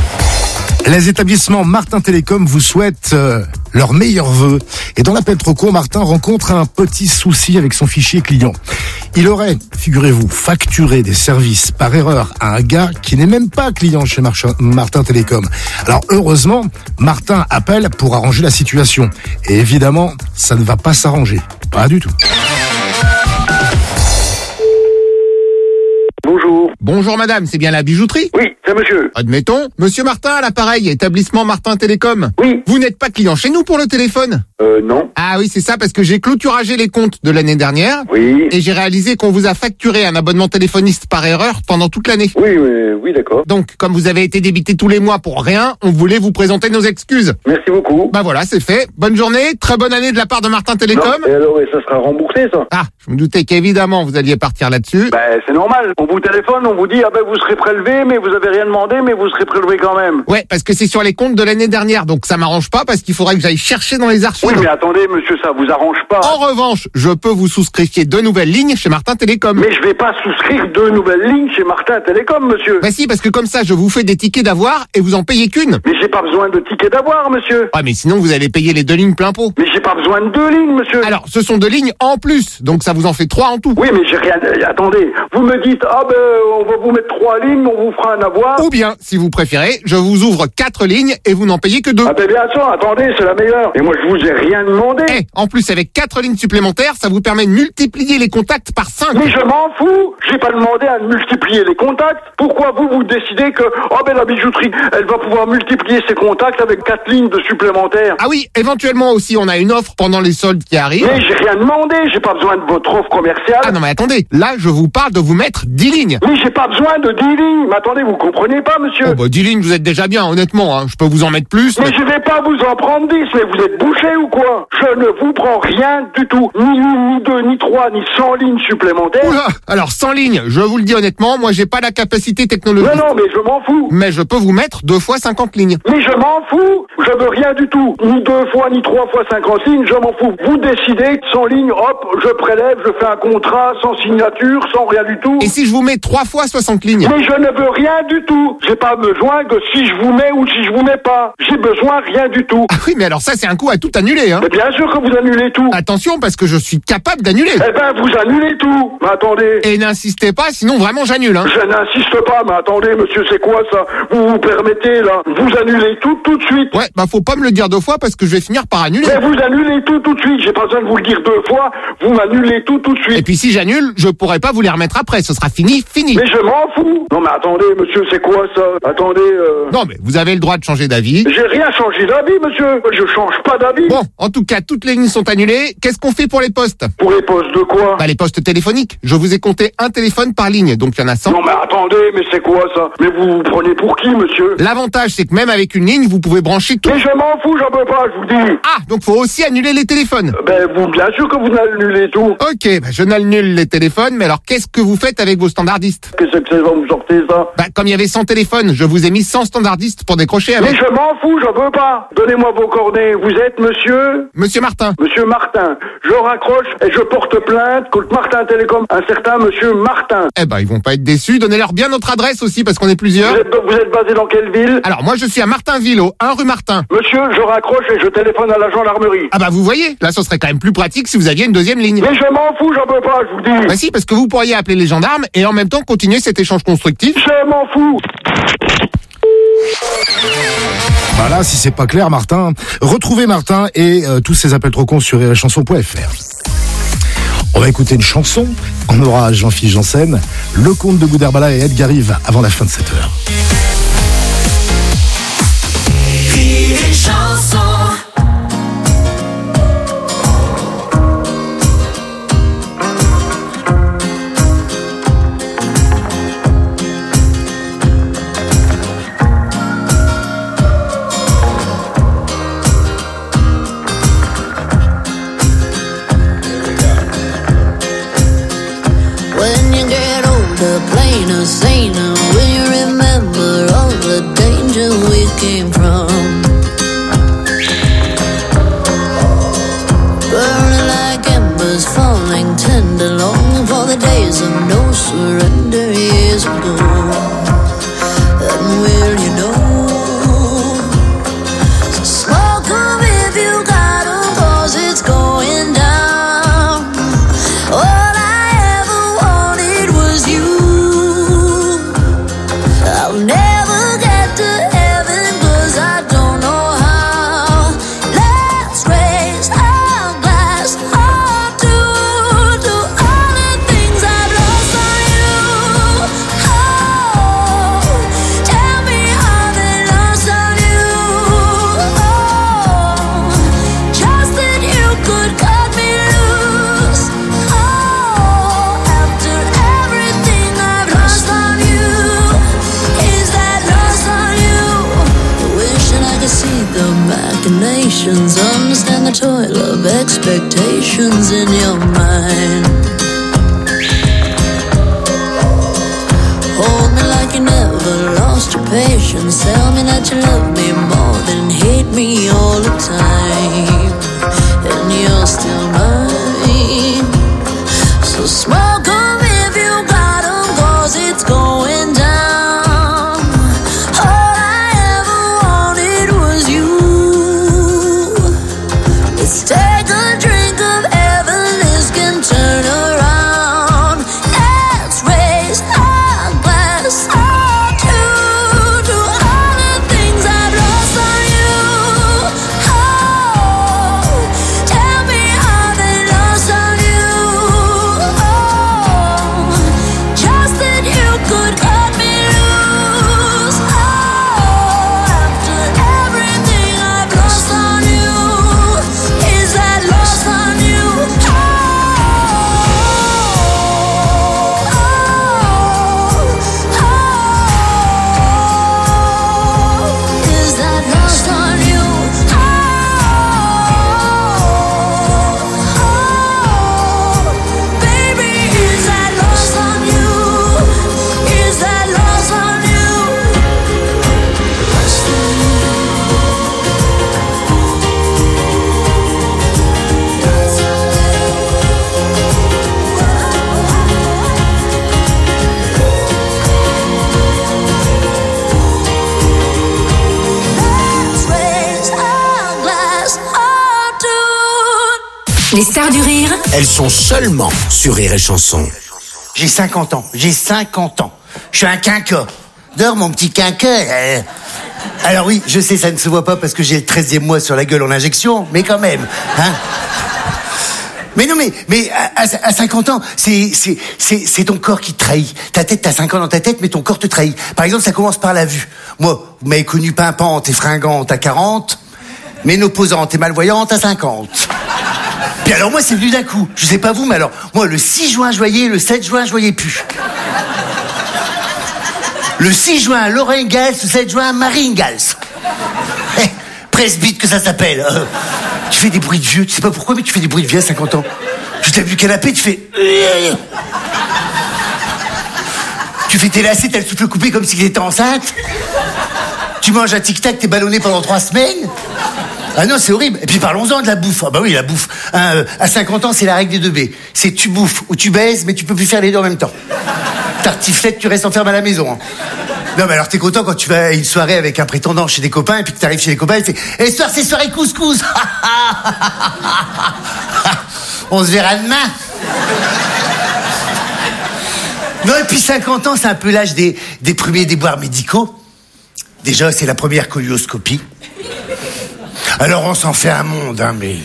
Les établissements Martin Télécom vous souhaitent euh, leurs meilleurs vœux. Et dans l'appel trop con, Martin rencontre un petit souci avec son fichier client. Il aurait, figurez-vous, facturé des services par erreur à un gars qui n'est même pas client chez Mar- Martin Télécom. Alors heureusement, Martin appelle pour arranger la situation. Et évidemment, ça ne va pas s'arranger. Pas du tout. Bonjour. Bonjour madame, c'est bien la bijouterie? Oui, c'est monsieur. Admettons. Monsieur Martin à l'appareil, établissement Martin Télécom. Oui. Vous n'êtes pas client chez nous pour le téléphone? Euh, non. Ah oui, c'est ça, parce que j'ai clôturagé les comptes de l'année dernière. Oui. Et j'ai réalisé qu'on vous a facturé un abonnement téléphoniste par erreur pendant toute l'année. Oui, mais, oui, d'accord. Donc, comme vous avez été débité tous les mois pour rien, on voulait vous présenter nos excuses. Merci beaucoup. Bah voilà, c'est fait. Bonne journée, très bonne année de la part de Martin Télécom. Non, et alors, et ça sera remboursé, ça? Ah, je me doutais qu'évidemment vous alliez partir là-dessus. Ben, c'est normal. On vous téléphone, on vous dit, ah ben, vous serez prélevé, mais vous avez rien demandé, mais vous serez prélevé quand même. Ouais, parce que c'est sur les comptes de l'année dernière, donc ça m'arrange pas parce qu'il faudrait que j'aille chercher dans les archives. Oui, mais attendez, monsieur, ça vous arrange pas. En revanche, je peux vous souscrire deux nouvelles lignes chez Martin Télécom. Mais je vais pas souscrire deux nouvelles lignes chez Martin Télécom, monsieur. Bah si, parce que comme ça, je vous fais des tickets d'avoir et vous en payez qu'une. Mais j'ai pas besoin de tickets d'avoir, monsieur. Ouais, mais sinon vous allez payer les deux lignes plein pot. Mais j'ai pas besoin de deux lignes, monsieur. Alors, ce sont deux lignes en plus, donc ça vous en fait trois en tout. Oui, mais j'ai rien... Attendez, vous me dites, ah ben, on va vous mettre trois lignes, on vous fera un avoir. Ou bien, si vous préférez, je vous ouvre quatre lignes et vous n'en payez que deux. Ah ben bien sûr, attendez, c'est la meilleure. Et moi, je vous ai rien demandé. Eh, en plus, avec quatre lignes supplémentaires, ça vous permet de multiplier les contacts par cinq. Mais je m'en fous. J'ai pas demandé à multiplier les contacts. Pourquoi vous, vous décidez que, oh ben, la bijouterie, elle va pouvoir multiplier ses contacts avec quatre lignes de supplémentaires? Ah oui, éventuellement aussi, on a une offre pendant les soldes qui arrivent. Mais j'ai rien demandé, j'ai pas besoin de votre offre commerciale. Ah non, mais attendez, là, je vous parle de vous mettre dix lignes. Mais j'ai pas besoin de dix lignes. Mais attendez, vous comprenez pas, monsieur? Oh bah, dix lignes, vous êtes déjà bien, honnêtement, hein. Je peux vous en mettre plus. Mais, mais je vais pas vous en prendre dix, mais vous êtes bouché ou quoi? Je ne vous prends rien du tout. Ni une, ni deux, ni trois, ni cent lignes supplémentaires. Oula, alors cent lignes, je vous le dis honnêtement, moi j'ai pas la capacité technologique. Non, non, mais je m'en fous. Mais je peux vous mettre deux fois cinquante lignes. Mais je m'en fous. Je veux rien du tout. Ni deux fois, ni trois fois cinquante lignes, je m'en fous. Vous décidez, cent lignes, hop, je prélève, je fais un contrat sans signature, sans rien du tout. Et si je vous mets trois fois soixante lignes? Mais je ne veux rien du tout. J'ai pas besoin que si je vous mets ou si je vous mets pas. J'ai besoin rien du tout. Ah oui, mais alors ça c'est un coup à tout annuler, hein. Mais bien sûr que vous annulez tout. Attention, parce que je suis capable d'annuler. Eh ben, vous annulez tout. Mais attendez. Et n'insistez pas, sinon vraiment j'annule, hein. Je n'insiste pas, mais attendez, monsieur, c'est quoi ça? Vous vous permettez, là? Vous annulez tout, tout de suite. Ouais, bah faut pas me le dire deux fois parce que je vais finir par annuler. Mais vous annulez tout, tout de suite. J'ai pas besoin de vous le dire deux fois. Vous m'annulez tout, tout de suite. Et puis si j'annule, je pourrai pas vous les remettre après. Ce sera fini, fini. Mais je m'en fous. Non, mais attendez, monsieur, c'est quoi ça? Attendez, euh... Non, mais vous avez le droit de changer d'avis. J'ai rien changé d'avis, monsieur. Je change pas d'avis. Bon, en tout cas, toutes les lignes sont annulées. Qu'est-ce qu'on fait pour les postes? Pour les postes de quoi? Bah, les postes téléphoniques. Je vous ai compté un téléphone par ligne, donc il y en a cent. Non, mais attendez, mais c'est quoi ça? Mais vous vous prenez pour qui, monsieur? L'avantage, c'est que même avec une ligne, vous pouvez brancher tout. Mais je m'en fous, j'en peux pas, je vous dis. Ah, donc faut aussi annuler les téléphones. Ben, vous, bien sûr que vous annulez tout. Ok, bah, je n'annule les téléphones, mais alors qu'est-ce que vous faites avec vos standardistes? Qu'est-ce que c'est que vous sortez ça? Bah, comme il y avait cent téléphones, je vous ai mis cent standardistes pour décrocher avec. Mais je m'en fous, j'en peux pas. Donnez-moi vos coordonnées. Vous êtes monsieur? Monsieur Martin. Monsieur Martin. Je raccroche et je porte plainte contre Martin Télécom, un certain monsieur Martin. Eh ben, ils vont pas être déçus. Donnez-leur bien notre adresse aussi, parce qu'on est plusieurs. Vous êtes, vous êtes basé dans quelle ville? Alors, moi, je suis à Martinville, au un rue Martin. Monsieur, je raccroche et je téléphone à la gendarmerie. Ah bah, vous voyez, là, ce serait quand même plus pratique si vous aviez une deuxième ligne. Mais je m'en fous, j'en peux pas, je vous dis. Bah si, parce que vous pourriez appeler les gendarmes et en même temps continuer cet échange constructif. Je m'en fous. Voilà, si c'est pas clair, Martin. Retrouvez Martin et euh, tous ses appels trop cons sur rire et chanson point f r. On va écouter une chanson. On aura Jean-Philippe Janssen, le comte de Gouderbala et Edgar Rive avant la fin de cette heure. Rire et chanson. Plainer, saner, will you remember all the danger we came from? Burning like embers, falling tender, longing for the days of no surrender years ago. And will you know? So smoke 'em if you got 'em, 'cause it's going down. All I ever wanted was you. I'll never get to heaven 'cause I don't know how. Let's raise our glass all to, to all the things I've lost on you. expectations in your mind. Hold me like you never lost your patience. Tell me that you love me more than hate me all the time. And you're still mine. So smoke 'em if you got 'em, 'cause it's going down. All I ever wanted was you. Let's take a drink of heaven, this can turn around. Let's raise our glass or two to all the things I've lost on you. Oh, tell me how they lost on you. Oh, just that you could cut me loose. Oh, after everything I've lost on you, is that lost on you? Oh, is that lost on you? Baby, is that lost on you? Is that lost on you? Lost on Let's raise our glass or two. Les stars du rire, Elles sont seulement sur Rire et Chanson. J'ai cinquante ans, j'ai cinquante ans. Je suis un quinqueur. Dors mon petit quinqueur. euh. Alors oui, je sais, ça ne se voit pas parce que j'ai le treizième mois sur la gueule en injection, mais quand même, hein. Mais non, mais, mais à, à- à cinquante ans, c'est, c'est, c'est, c'est ton corps qui te trahit. Ta tête, t'as cinq ans dans ta tête, mais ton corps te trahit. Par exemple, ça commence par la vue. Moi, vous m'avez connu pimpante et fringante à quarante, ménopausante et malvoyante à cinquante. Puis alors moi, c'est venu d'un coup. Je sais pas vous, mais alors, moi, le six juin, je voyais, le sept juin, je voyais plus. Le six juin, Laurent Gals, le sept juin, Marine Gals. Eh, presbyte que ça s'appelle. Euh, tu fais des bruits de vieux, tu sais pas pourquoi, mais tu fais des bruits de vieux à cinquante ans. Tu t'as vu le canapé, tu fais... Tu fais tes lacets, t'as le souffle coupé comme s'il était enceinte. Tu manges un tic-tac, t'es ballonné pendant trois semaines. Ah non, c'est horrible. Et puis parlons-en de la bouffe. Ah bah oui, la bouffe. Hein, euh, à cinquante ans, c'est la règle des deux B. C'est tu bouffes ou tu baises, mais tu peux plus faire les deux en même temps. Tartiflette, tu restes enfermé à la maison. Hein. Non, mais alors t'es content quand tu vas à une soirée avec un prétendant chez des copains, et puis que t'arrives chez les copains, et tu fais « Eh, ce soir, c'est soirée couscous !» On se verra demain. Non, et puis cinquante ans, c'est un peu l'âge des, des premiers déboires médicaux. Déjà, c'est la première colonoscopie. Alors, on s'en fait un monde, hein, mais...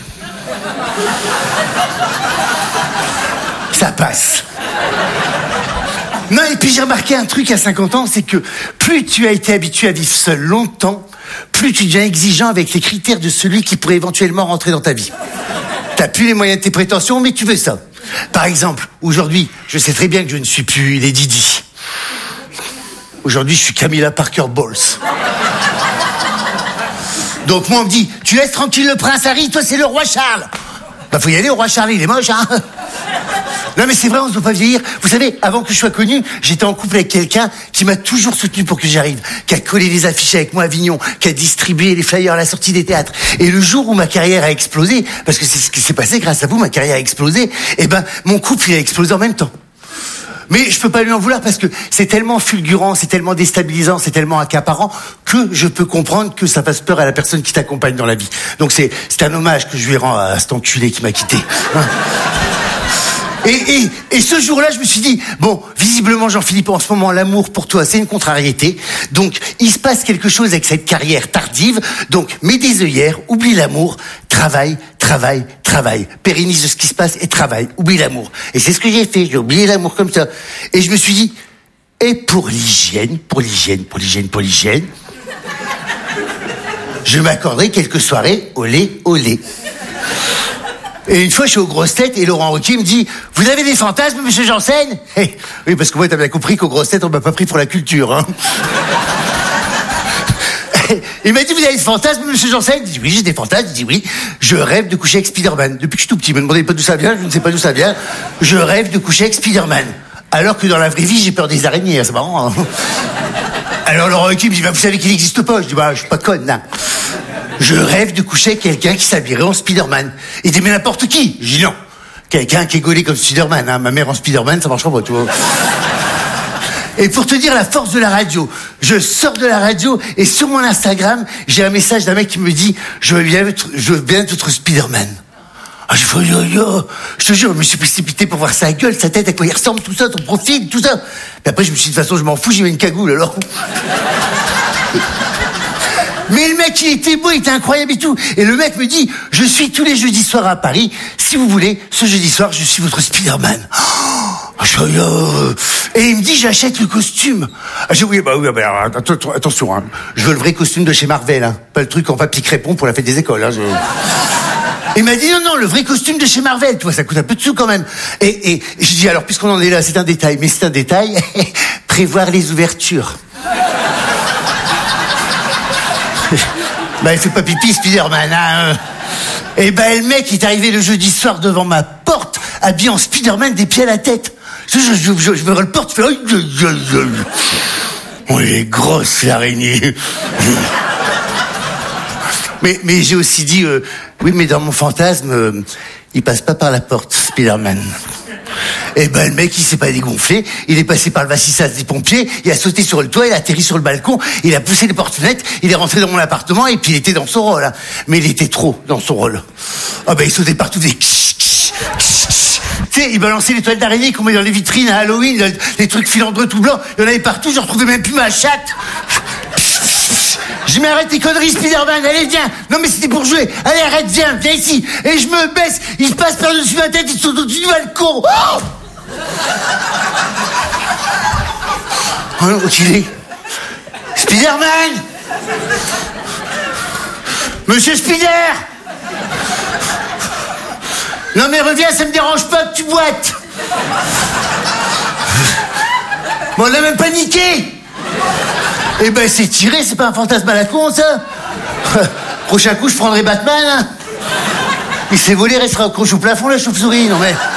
ça passe. Non, et puis j'ai remarqué un truc à cinquante ans, c'est que plus tu as été habitué à vivre seul longtemps, plus tu deviens exigeant avec les critères de celui qui pourrait éventuellement rentrer dans ta vie. T'as plus les moyens de tes prétentions, mais tu veux ça. Par exemple, aujourd'hui, je sais très bien que je ne suis plus Lady Di. Aujourd'hui, je suis Camilla Parker Bowles. Donc moi, on me dit, tu laisses tranquille le prince Harry, toi c'est le roi Charles. Bah faut y aller, au roi Charles, il est moche, hein. Non mais c'est vrai, on se doit pas vieillir. Vous savez, avant que je sois connu, j'étais en couple avec quelqu'un qui m'a toujours soutenu pour que j'y arrive, qui a collé les affiches avec moi à Avignon, qui a distribué les flyers à la sortie des théâtres. Et le jour où ma carrière a explosé, parce que c'est ce qui s'est passé grâce à vous, ma carrière a explosé, et ben mon couple il a explosé en même temps. Mais je peux pas lui en vouloir parce que c'est tellement fulgurant, c'est tellement déstabilisant, c'est tellement accaparant que je peux comprendre que ça fasse peur à la personne qui t'accompagne dans la vie. Donc c'est, c'est un hommage que je lui rends à cet enculé qui m'a quitté. Hein. Et, et, et ce jour-là, je me suis dit, bon, visiblement, Jean-Philippe, en ce moment, l'amour pour toi, c'est une contrariété. Donc, il se passe quelque chose avec cette carrière tardive. Donc, mets des œillères, oublie l'amour, travaille, travaille, travaille. Pérennise ce qui se passe et travaille, oublie l'amour. Et c'est ce que j'ai fait, j'ai oublié l'amour comme ça. Et je me suis dit, et pour l'hygiène, pour l'hygiène, pour l'hygiène, pour l'hygiène, je m'accorderai quelques soirées olé, olé. Et une fois, je suis aux grosses têtes et Laurent Ruquier me dit « Vous avez des fantasmes, monsieur Janssen ?» hey, oui, parce que moi, t'as bien compris qu'aux grosses têtes, on m'a pas pris pour la culture. Hein. Il m'a dit, vous avez des fantasmes, monsieur Janssen? Je dis, oui, j'ai des fantasmes. Je dis, oui, je rêve de coucher avec Spider-Man. Depuis que je suis tout petit, ne me demandez pas d'où ça vient, je ne sais pas d'où ça vient. Je rêve de coucher avec Spider-Man. Alors que dans la vraie vie, j'ai peur des araignées, c'est marrant. Hein. Alors Laurent Ruquier me dit, bah, vous savez qu'il n'existe pas. Je dis, bah, je suis pas conne, hein. Je rêve de coucher avec quelqu'un qui s'habillerait en Spider-Man. Il dit, mais n'importe qui. Je dis, non. Quelqu'un qui est gaulé comme Spider-Man, hein. Ma mère en Spider-Man, ça marchera pas, tu vois. Et pour te dire la force de la radio, je sors de la radio et sur mon Instagram, j'ai un message d'un mec qui me dit « Je veux bien être, je veux bien être votre Spider-Man ». Ah, je fais yo yo, je te jure, je me suis précipité pour voir sa gueule, sa tête, à quoi il ressemble, tout ça, son profil, tout ça. Mais après, je me suis dit, de toute façon, je m'en fous, j'y mets une cagoule, alors. Mais le mec, il était beau, il était incroyable et tout. Et le mec me dit, je suis tous les jeudis soirs à Paris. Si vous voulez, ce jeudi soir, je suis votre Spider-Man. Oh, je fais, yo. Et il me dit, j'achète le costume. Ah, j'ai oui, bah oui, bah, attention, attention, hein. Je veux le vrai costume de chez Marvel, hein. Pas le truc en papier crépon pour la fête des écoles, hein. Je... Il m'a dit non, non, le vrai costume de chez Marvel, tu vois, ça coûte un peu de sous quand même. Et, et je dis alors, puisqu'on en est là, c'est un détail, mais c'est un détail, prévoir les ouvertures. Bah, il fait pas pipi, Spider-Man, hein. Et ben, le mec, il est arrivé le jeudi soir devant ma porte, habillé en Spider-Man des pieds à la tête. Je, je, je, je, je me le porte, je fais, oh, je, je, je. Oh, il est grosse, l'araignée. Mais, mais j'ai aussi dit, euh, oui, mais dans mon fantasme, euh, il passe pas par la porte, Spider-Man. Et ben, le mec, il s'est pas dégonflé, il est passé par le vastissage des pompiers, il a sauté sur le toit, il a atterri sur le balcon, il a poussé les porte-fenêtres, il est rentré dans mon appartement, et puis il était dans son rôle, hein. Mais il était trop dans son rôle. Ah ben, il sautait partout des... Tu sais, il balançait les toiles d'araignée qu'on met dans les vitrines à Halloween, les trucs filandreux tout blancs, il y en avait partout, je retrouvais même plus ma chatte. Je m'arrête tes conneries, Spider-Man, allez, viens. Non, mais c'était pour jouer. Allez, arrête, viens, viens ici. Et je me baisse, il se passe par-dessus ma tête, il saute au-dessus du balcon. Oh, oh non, il est... Spider-Man. Monsieur Spider. Non, mais reviens, ça me dérange pas que tu boites. Bon, on l'a même paniqué. Eh ben, c'est tiré, c'est pas un fantasme à la con, ça. Prochain coup, je prendrai Batman, hein. Il s'est volé, restera accroché au plafond, la chauve-souris, non mais...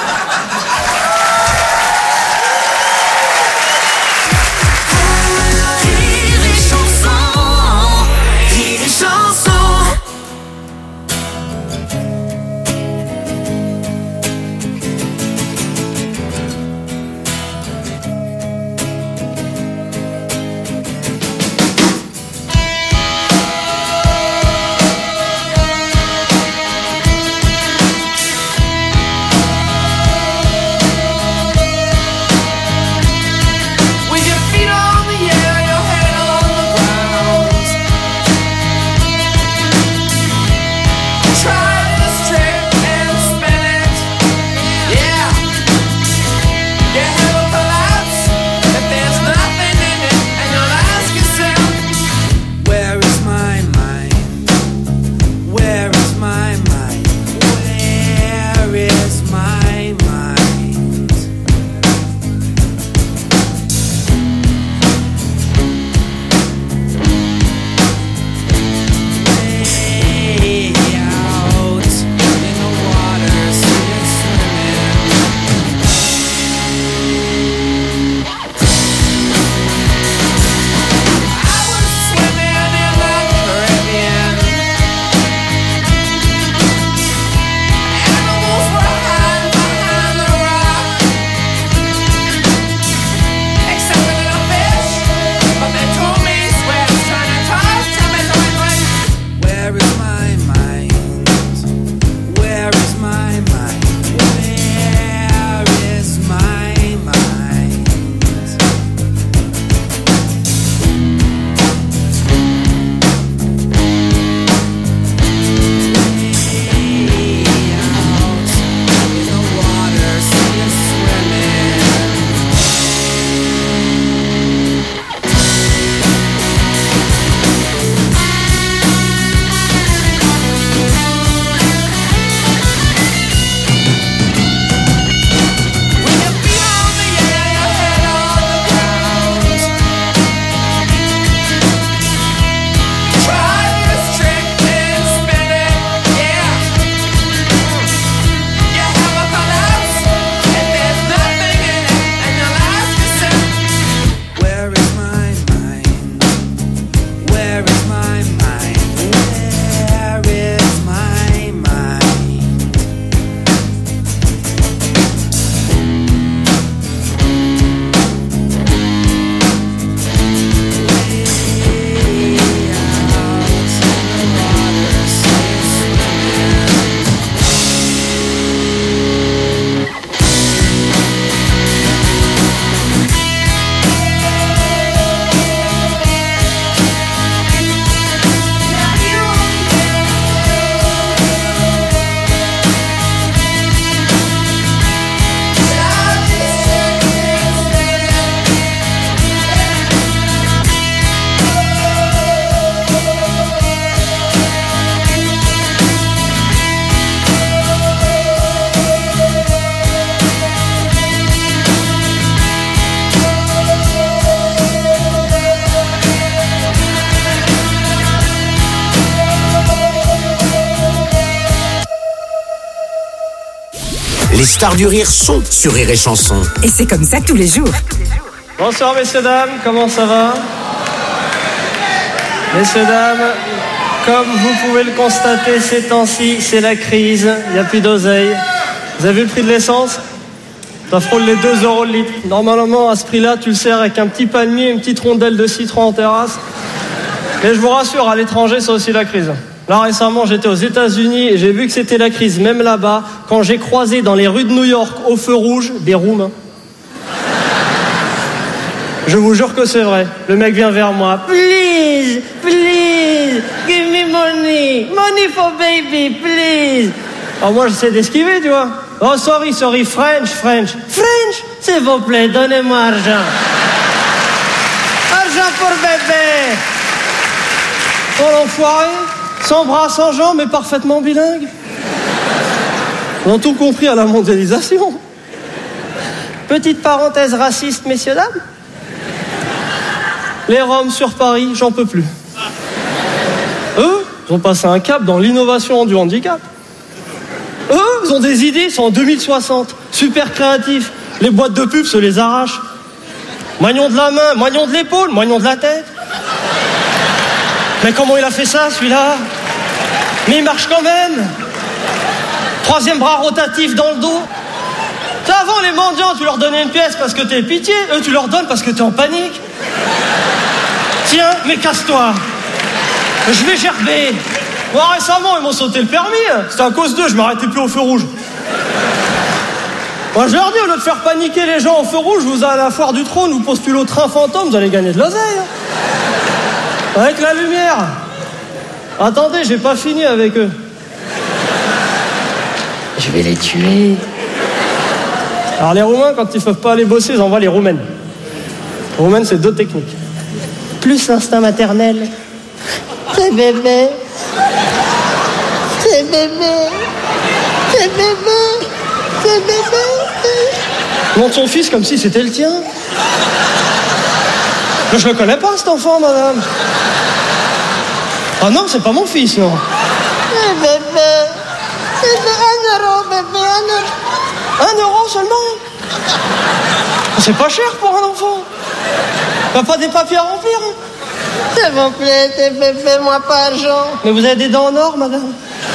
Les stars du rire sont sur Rire et Chanson. Et c'est comme ça tous les jours. Bonsoir messieurs, dames, comment ça va? Messieurs, dames, comme vous pouvez le constater ces temps-ci, c'est la crise, il n'y a plus d'oseille. Vous avez vu le prix de l'essence? Ça frôle les deux euros le litre. Normalement, à ce prix-là, tu le sers avec un petit palmier, une petite rondelle de citron en terrasse. Mais je vous rassure, à l'étranger, c'est aussi la crise. Là, récemment, j'étais aux États-Unis et j'ai vu que c'était la crise, même là-bas, quand j'ai croisé dans les rues de New York, au feu rouge, des Roumains. Je vous jure que c'est vrai. Le mec vient vers moi. Please, please, give me money. Money for baby, please. Alors moi, j'essaie d'esquiver, tu vois. Oh, sorry, sorry, French, French. French, s'il vous plaît, donnez-moi argent. Argent pour bébé. Oh, l'enfoiré. Sans bras, sans jambes, mais parfaitement bilingue. Ils ont tout compris à la mondialisation. Petite parenthèse raciste, messieurs, dames. Les Roms sur Paris, j'en peux plus. Eux, ils ont passé un cap dans l'innovation du handicap. Eux, ils ont des idées, ils sont en deux mille soixante. Super créatifs. Les boîtes de pub se les arrachent. Moignon de la main, moignon de l'épaule, moignon de la tête. Mais comment il a fait ça, celui-là? Mais il marche quand même. Troisième bras rotatif dans le dos. Avant, les mendiants, tu leur donnais une pièce parce que t'es pitié. Eux, tu leur donnes parce que t'es en panique. Tiens, mais casse-toi. Je vais gerber. Moi, récemment, ils m'ont sauté le permis. C'était à cause d'eux, je m'arrêtais plus au feu rouge. Moi, je leur dis, au lieu de faire paniquer les gens au feu rouge, vous allez à la foire du trône, vous postulez au train fantôme, vous allez gagner de l'oseille. Avec la lumière. Attendez, j'ai pas fini avec eux. Je vais les tuer. Alors les Roumains, quand ils peuvent pas aller bosser, ils envoient les Roumaines. Les Roumaines, c'est deux techniques. Plus l'instinct maternel. C'est bébé. C'est bébé. C'est bébé. C'est bébé. Montre son fils comme si c'était le tien. Mais je le connais pas, cet enfant, madame. Ah non, c'est pas mon fils, non. C'est bébé. C'est un euro, bébé, un euro. Un euro seulement? C'est pas cher pour un enfant. T'as pas des papiers à remplir? S'il vous plaît, fais-moi pas argent. Mais vous avez des dents en or, madame?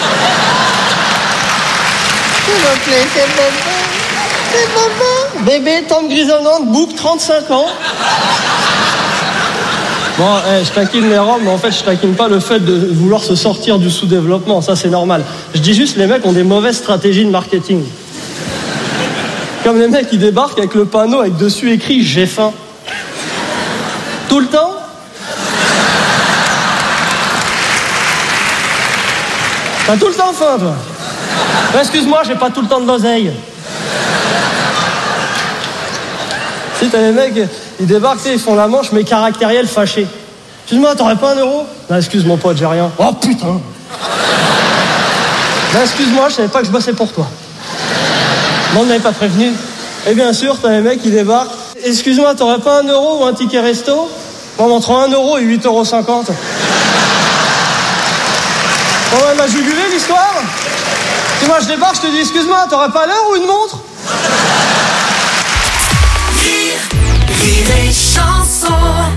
S'il vous plaît, c'est bébé. C'est bébé. Bébé, tante grisonnante, bouc, trente-cinq ans. Bon, hey, je taquine les Roms, mais en fait, je taquine pas le fait de vouloir se sortir du sous-développement. Ça, c'est normal. Je dis juste, les mecs ont des mauvaises stratégies de marketing. Comme les mecs qui débarquent avec le panneau avec dessus écrit « J'ai faim ». Tout le temps. T'as tout le temps faim, toi. Mais excuse-moi, j'ai pas tout le temps de l'oseille. Si t'as les mecs, ils débarquent, ils font la manche, mais caractériel fâché. Excuse-moi, t'aurais pas un euro? Non, excuse mon pote, j'ai rien. Oh putain. Non, excuse-moi, je savais pas que je bossais pour toi. Non, on m'avait pas prévenu. Et bien sûr, t'as les mecs qui débarquent. Excuse-moi, t'aurais pas un euro ou un ticket resto? Bon, entre un euro et huit euros cinquante. Bon, elle m'a jugulé l'histoire. Si moi je débarque, je te dis, excuse-moi, t'aurais pas l'heure ou une montre? Rire, rire et chanson.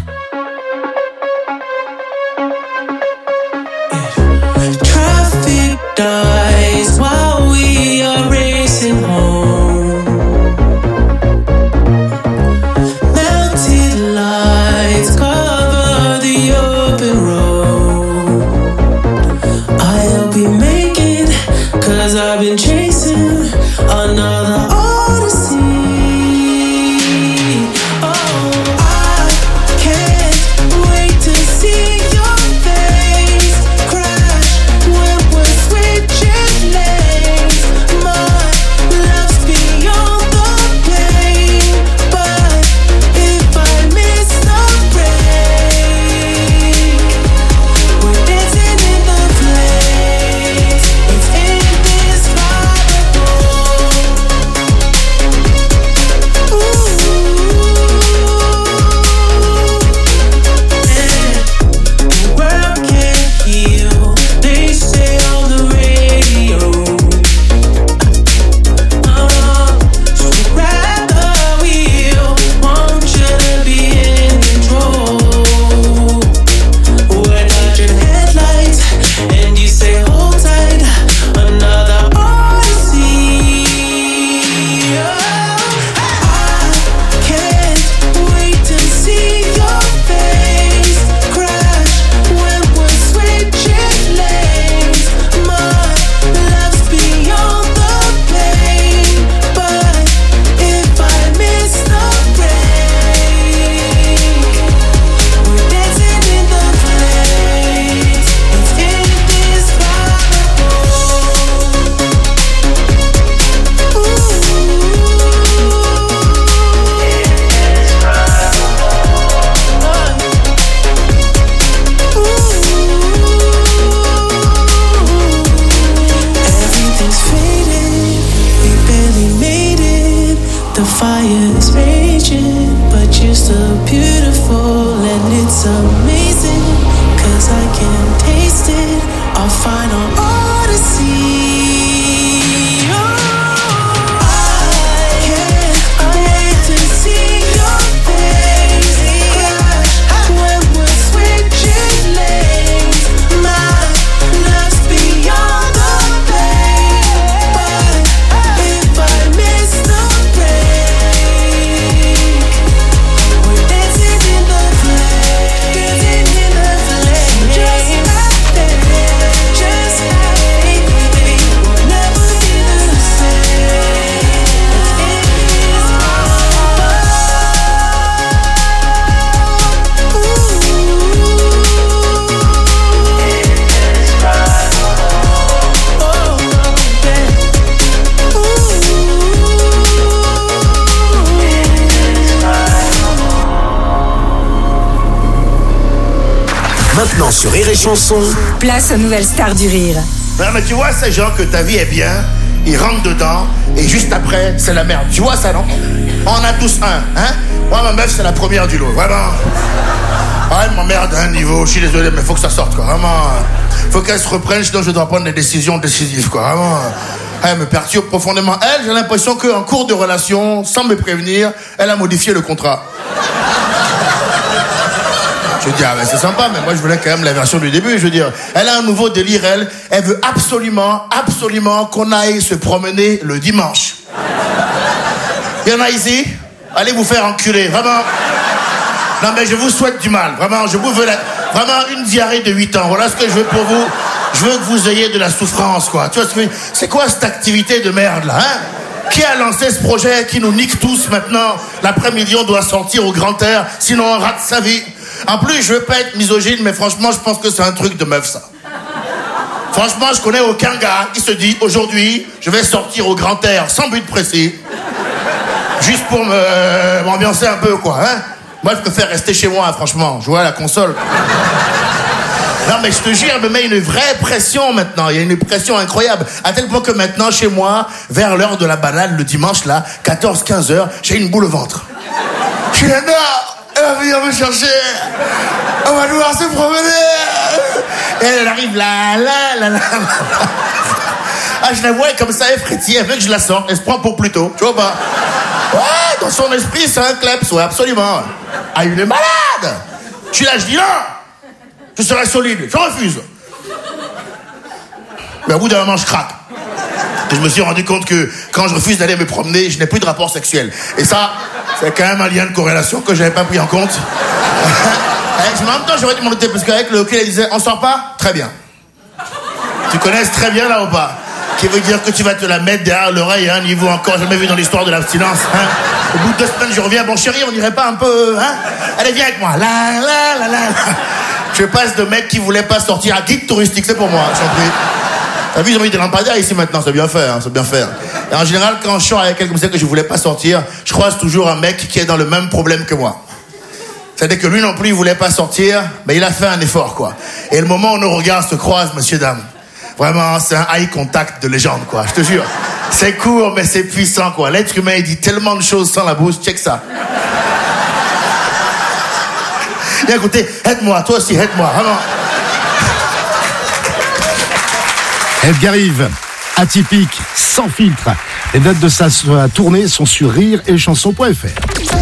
Traffic dies while we are racing home. Melted lights cover the open road. I'll be making, cause I've been chasing another odyssey. Oh, I sur Rire et Chanson. Place aux nouvelles stars du rire. Non, mais tu vois, ces gens que ta vie est bien, ils rentrent dedans, et juste après, c'est la merde. Tu vois ça, non? On a tous un, hein? Moi, ma meuf, c'est la première du lot, vraiment. Ah, elle m'emmerde à un niveau, je suis désolé, mais faut que ça sorte, quoi, vraiment. Faut qu'elle se reprenne, sinon je dois prendre des décisions décisives, quoi, vraiment. Elle me perturbe profondément. Elle, j'ai l'impression qu'en cours de relation, sans me prévenir, elle a modifié le contrat. Je veux dire, ah ben c'est sympa, mais moi je voulais quand même la version du début, je veux dire. Elle a un nouveau délire, elle. Elle veut absolument, absolument qu'on aille se promener le dimanche. Il y en a ici? Allez vous faire enculer, vraiment. Non mais je vous souhaite du mal, vraiment, je vous veux la... Vraiment une diarrhée de huit ans, voilà ce que je veux pour vous. Je veux que vous ayez de la souffrance, quoi. Tu vois ce que... C'est quoi cette activité de merde, là, hein? Qui a lancé ce projet qui nous nique tous maintenant? L'après-midi, on doit sortir au grand air, sinon on rate sa vie. En plus, je veux pas être misogyne, mais franchement, je pense que c'est un truc de meuf, ça. Franchement, je connais aucun gars qui se dit, aujourd'hui, je vais sortir au grand air, sans but précis. Juste pour me, m'ambiancer un peu, quoi, hein. Moi, je préfère rester chez moi, franchement. Jouer à la console. Non, mais je te jure, elle me met une vraie pression maintenant. Il y a une pression incroyable. À tel point que maintenant, chez moi, vers l'heure de la balade, le dimanche, là, quatorze quinze heures, j'ai une boule au ventre. Je suis là, non, elle va venir me chercher. On va devoir se promener. Et elle arrive là, là, là, là. Ah, je la vois comme ça, elle frétille, elle veut que je la sorte. Elle se prend pour plus tôt. Tu vois pas? Ouais, dans son esprit, c'est un kleps, ouais, absolument. Ah, il est malade. Je suis là, je dis non. Je serai solide, je refuse. Mais au bout d'un moment, je craque. Et je me suis rendu compte que quand je refuse d'aller me promener, je n'ai plus de rapport sexuel. Et ça, c'est quand même un lien de corrélation que je n'avais pas pris en compte. En même temps, j'aurais dû m'en douter, parce qu'avec le hockey, elle disait, on sort pas? Très bien. Tu connais très bien là ou pas? Qui veut dire que tu vas te la mettre derrière l'oreille à un niveau encore jamais vu dans l'histoire de l'abstinence, hein? Au bout de deux semaines, je reviens, bon chéri, on irait pas un peu, hein? Allez, viens avec moi. La, la, la, la. Je passe de mec qui voulait pas sortir à guide touristique, c'est pour moi, j'en prie. T'as vu, ils ont mis des lampadaires ici maintenant, c'est bien fait, hein, c'est bien fait. Et en général, quand je sors avec quelqu'un comme ça que je voulais pas sortir, je croise toujours un mec qui est dans le même problème que moi. C'est-à-dire que lui non plus, il voulait pas sortir, mais il a fait un effort, quoi. Et le moment où nos regards se croisent, monsieur, dame, vraiment, c'est un eye contact de légende, quoi, je te jure. C'est court, mais c'est puissant, quoi. L'être humain, il dit tellement de choses sans la bouche, check ça. Viens écoutez, aide-moi, toi aussi, aide-moi, vraiment. Edgar Yves, atypique, sans filtre. Les dates de sa tournée sont sur rire et chanson point f r.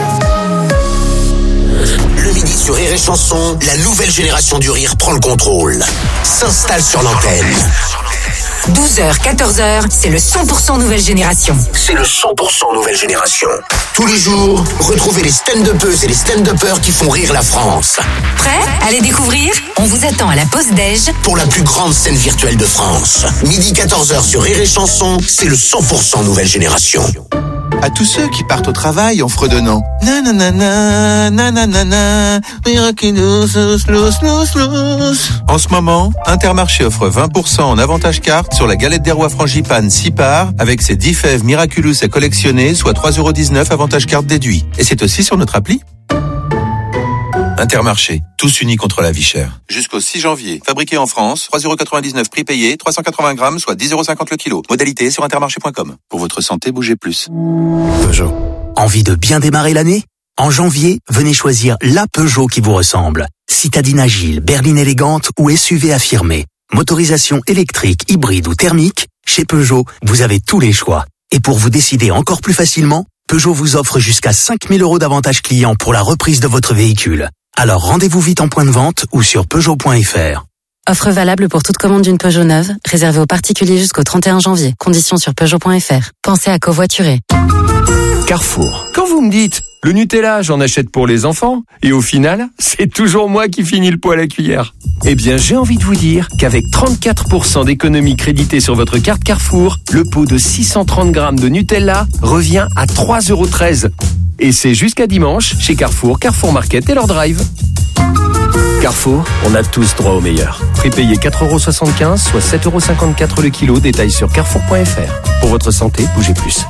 Le midi sur Rire et Chanson, la nouvelle génération du rire prend le contrôle. S'installe sur l'antenne. douze heures, quatorze heures, c'est le cent pour cent nouvelle génération. C'est le cent pour cent nouvelle génération. Tous les jours, retrouvez les stand-uppeuses et les stand-uppers qui font rire la France. Prêt à les découvrir? On vous attend à la pause déj pour la plus grande scène virtuelle de France. Midi quatorze heures sur Rire et Chanson, c'est le cent pour cent nouvelle génération. À tous ceux qui partent au travail en fredonnant nananana, nananana, miraculous, lous, lous, lous. En ce moment, Intermarché offre vingt pour cent en avantage carte sur la galette des rois frangipane six parts avec ses dix fèves Miraculous à collectionner, soit trois euros dix-neuf avantage carte déduit. Et c'est aussi sur notre appli. Intermarché, tous unis contre la vie chère. Jusqu'au six janvier, fabriqué en France, trois euros quatre-vingt-dix-neuf prix payé, trois cent quatre-vingts grammes, soit dix euros cinquante le kilo. Modalité sur intermarché point com. Pour votre santé, bougez plus. Peugeot. Envie de bien démarrer l'année? En janvier, venez choisir la Peugeot qui vous ressemble. Citadine agile, berline élégante ou S U V affirmée. Motorisation électrique, hybride ou thermique, chez Peugeot, vous avez tous les choix. Et pour vous décider encore plus facilement, Peugeot vous offre jusqu'à cinq mille euros d'avantages clients pour la reprise de votre véhicule. Alors rendez-vous vite en point de vente ou sur peugeot point f r. Offre valable pour toute commande d'une Peugeot neuve, réservée aux particuliers jusqu'au trente et un janvier. Conditions sur peugeot point f r. Pensez à covoiturer. Carrefour. Quand vous me dites, le Nutella, j'en achète pour les enfants, et au final, c'est toujours moi qui finis le pot à la cuillère. Eh bien, j'ai envie de vous dire qu'avec trente-quatre pour cent d'économie créditée sur votre carte Carrefour, le pot de six cent trente grammes de Nutella revient à trois euros treize. Et c'est jusqu'à dimanche chez Carrefour, Carrefour Market et leur drive. Carrefour, on a tous droit au meilleur. Prix payé quatre euros soixante-quinze, soit sept euros cinquante-quatre le kilo. Détail sur carrefour point f r. Pour votre santé, bougez plus.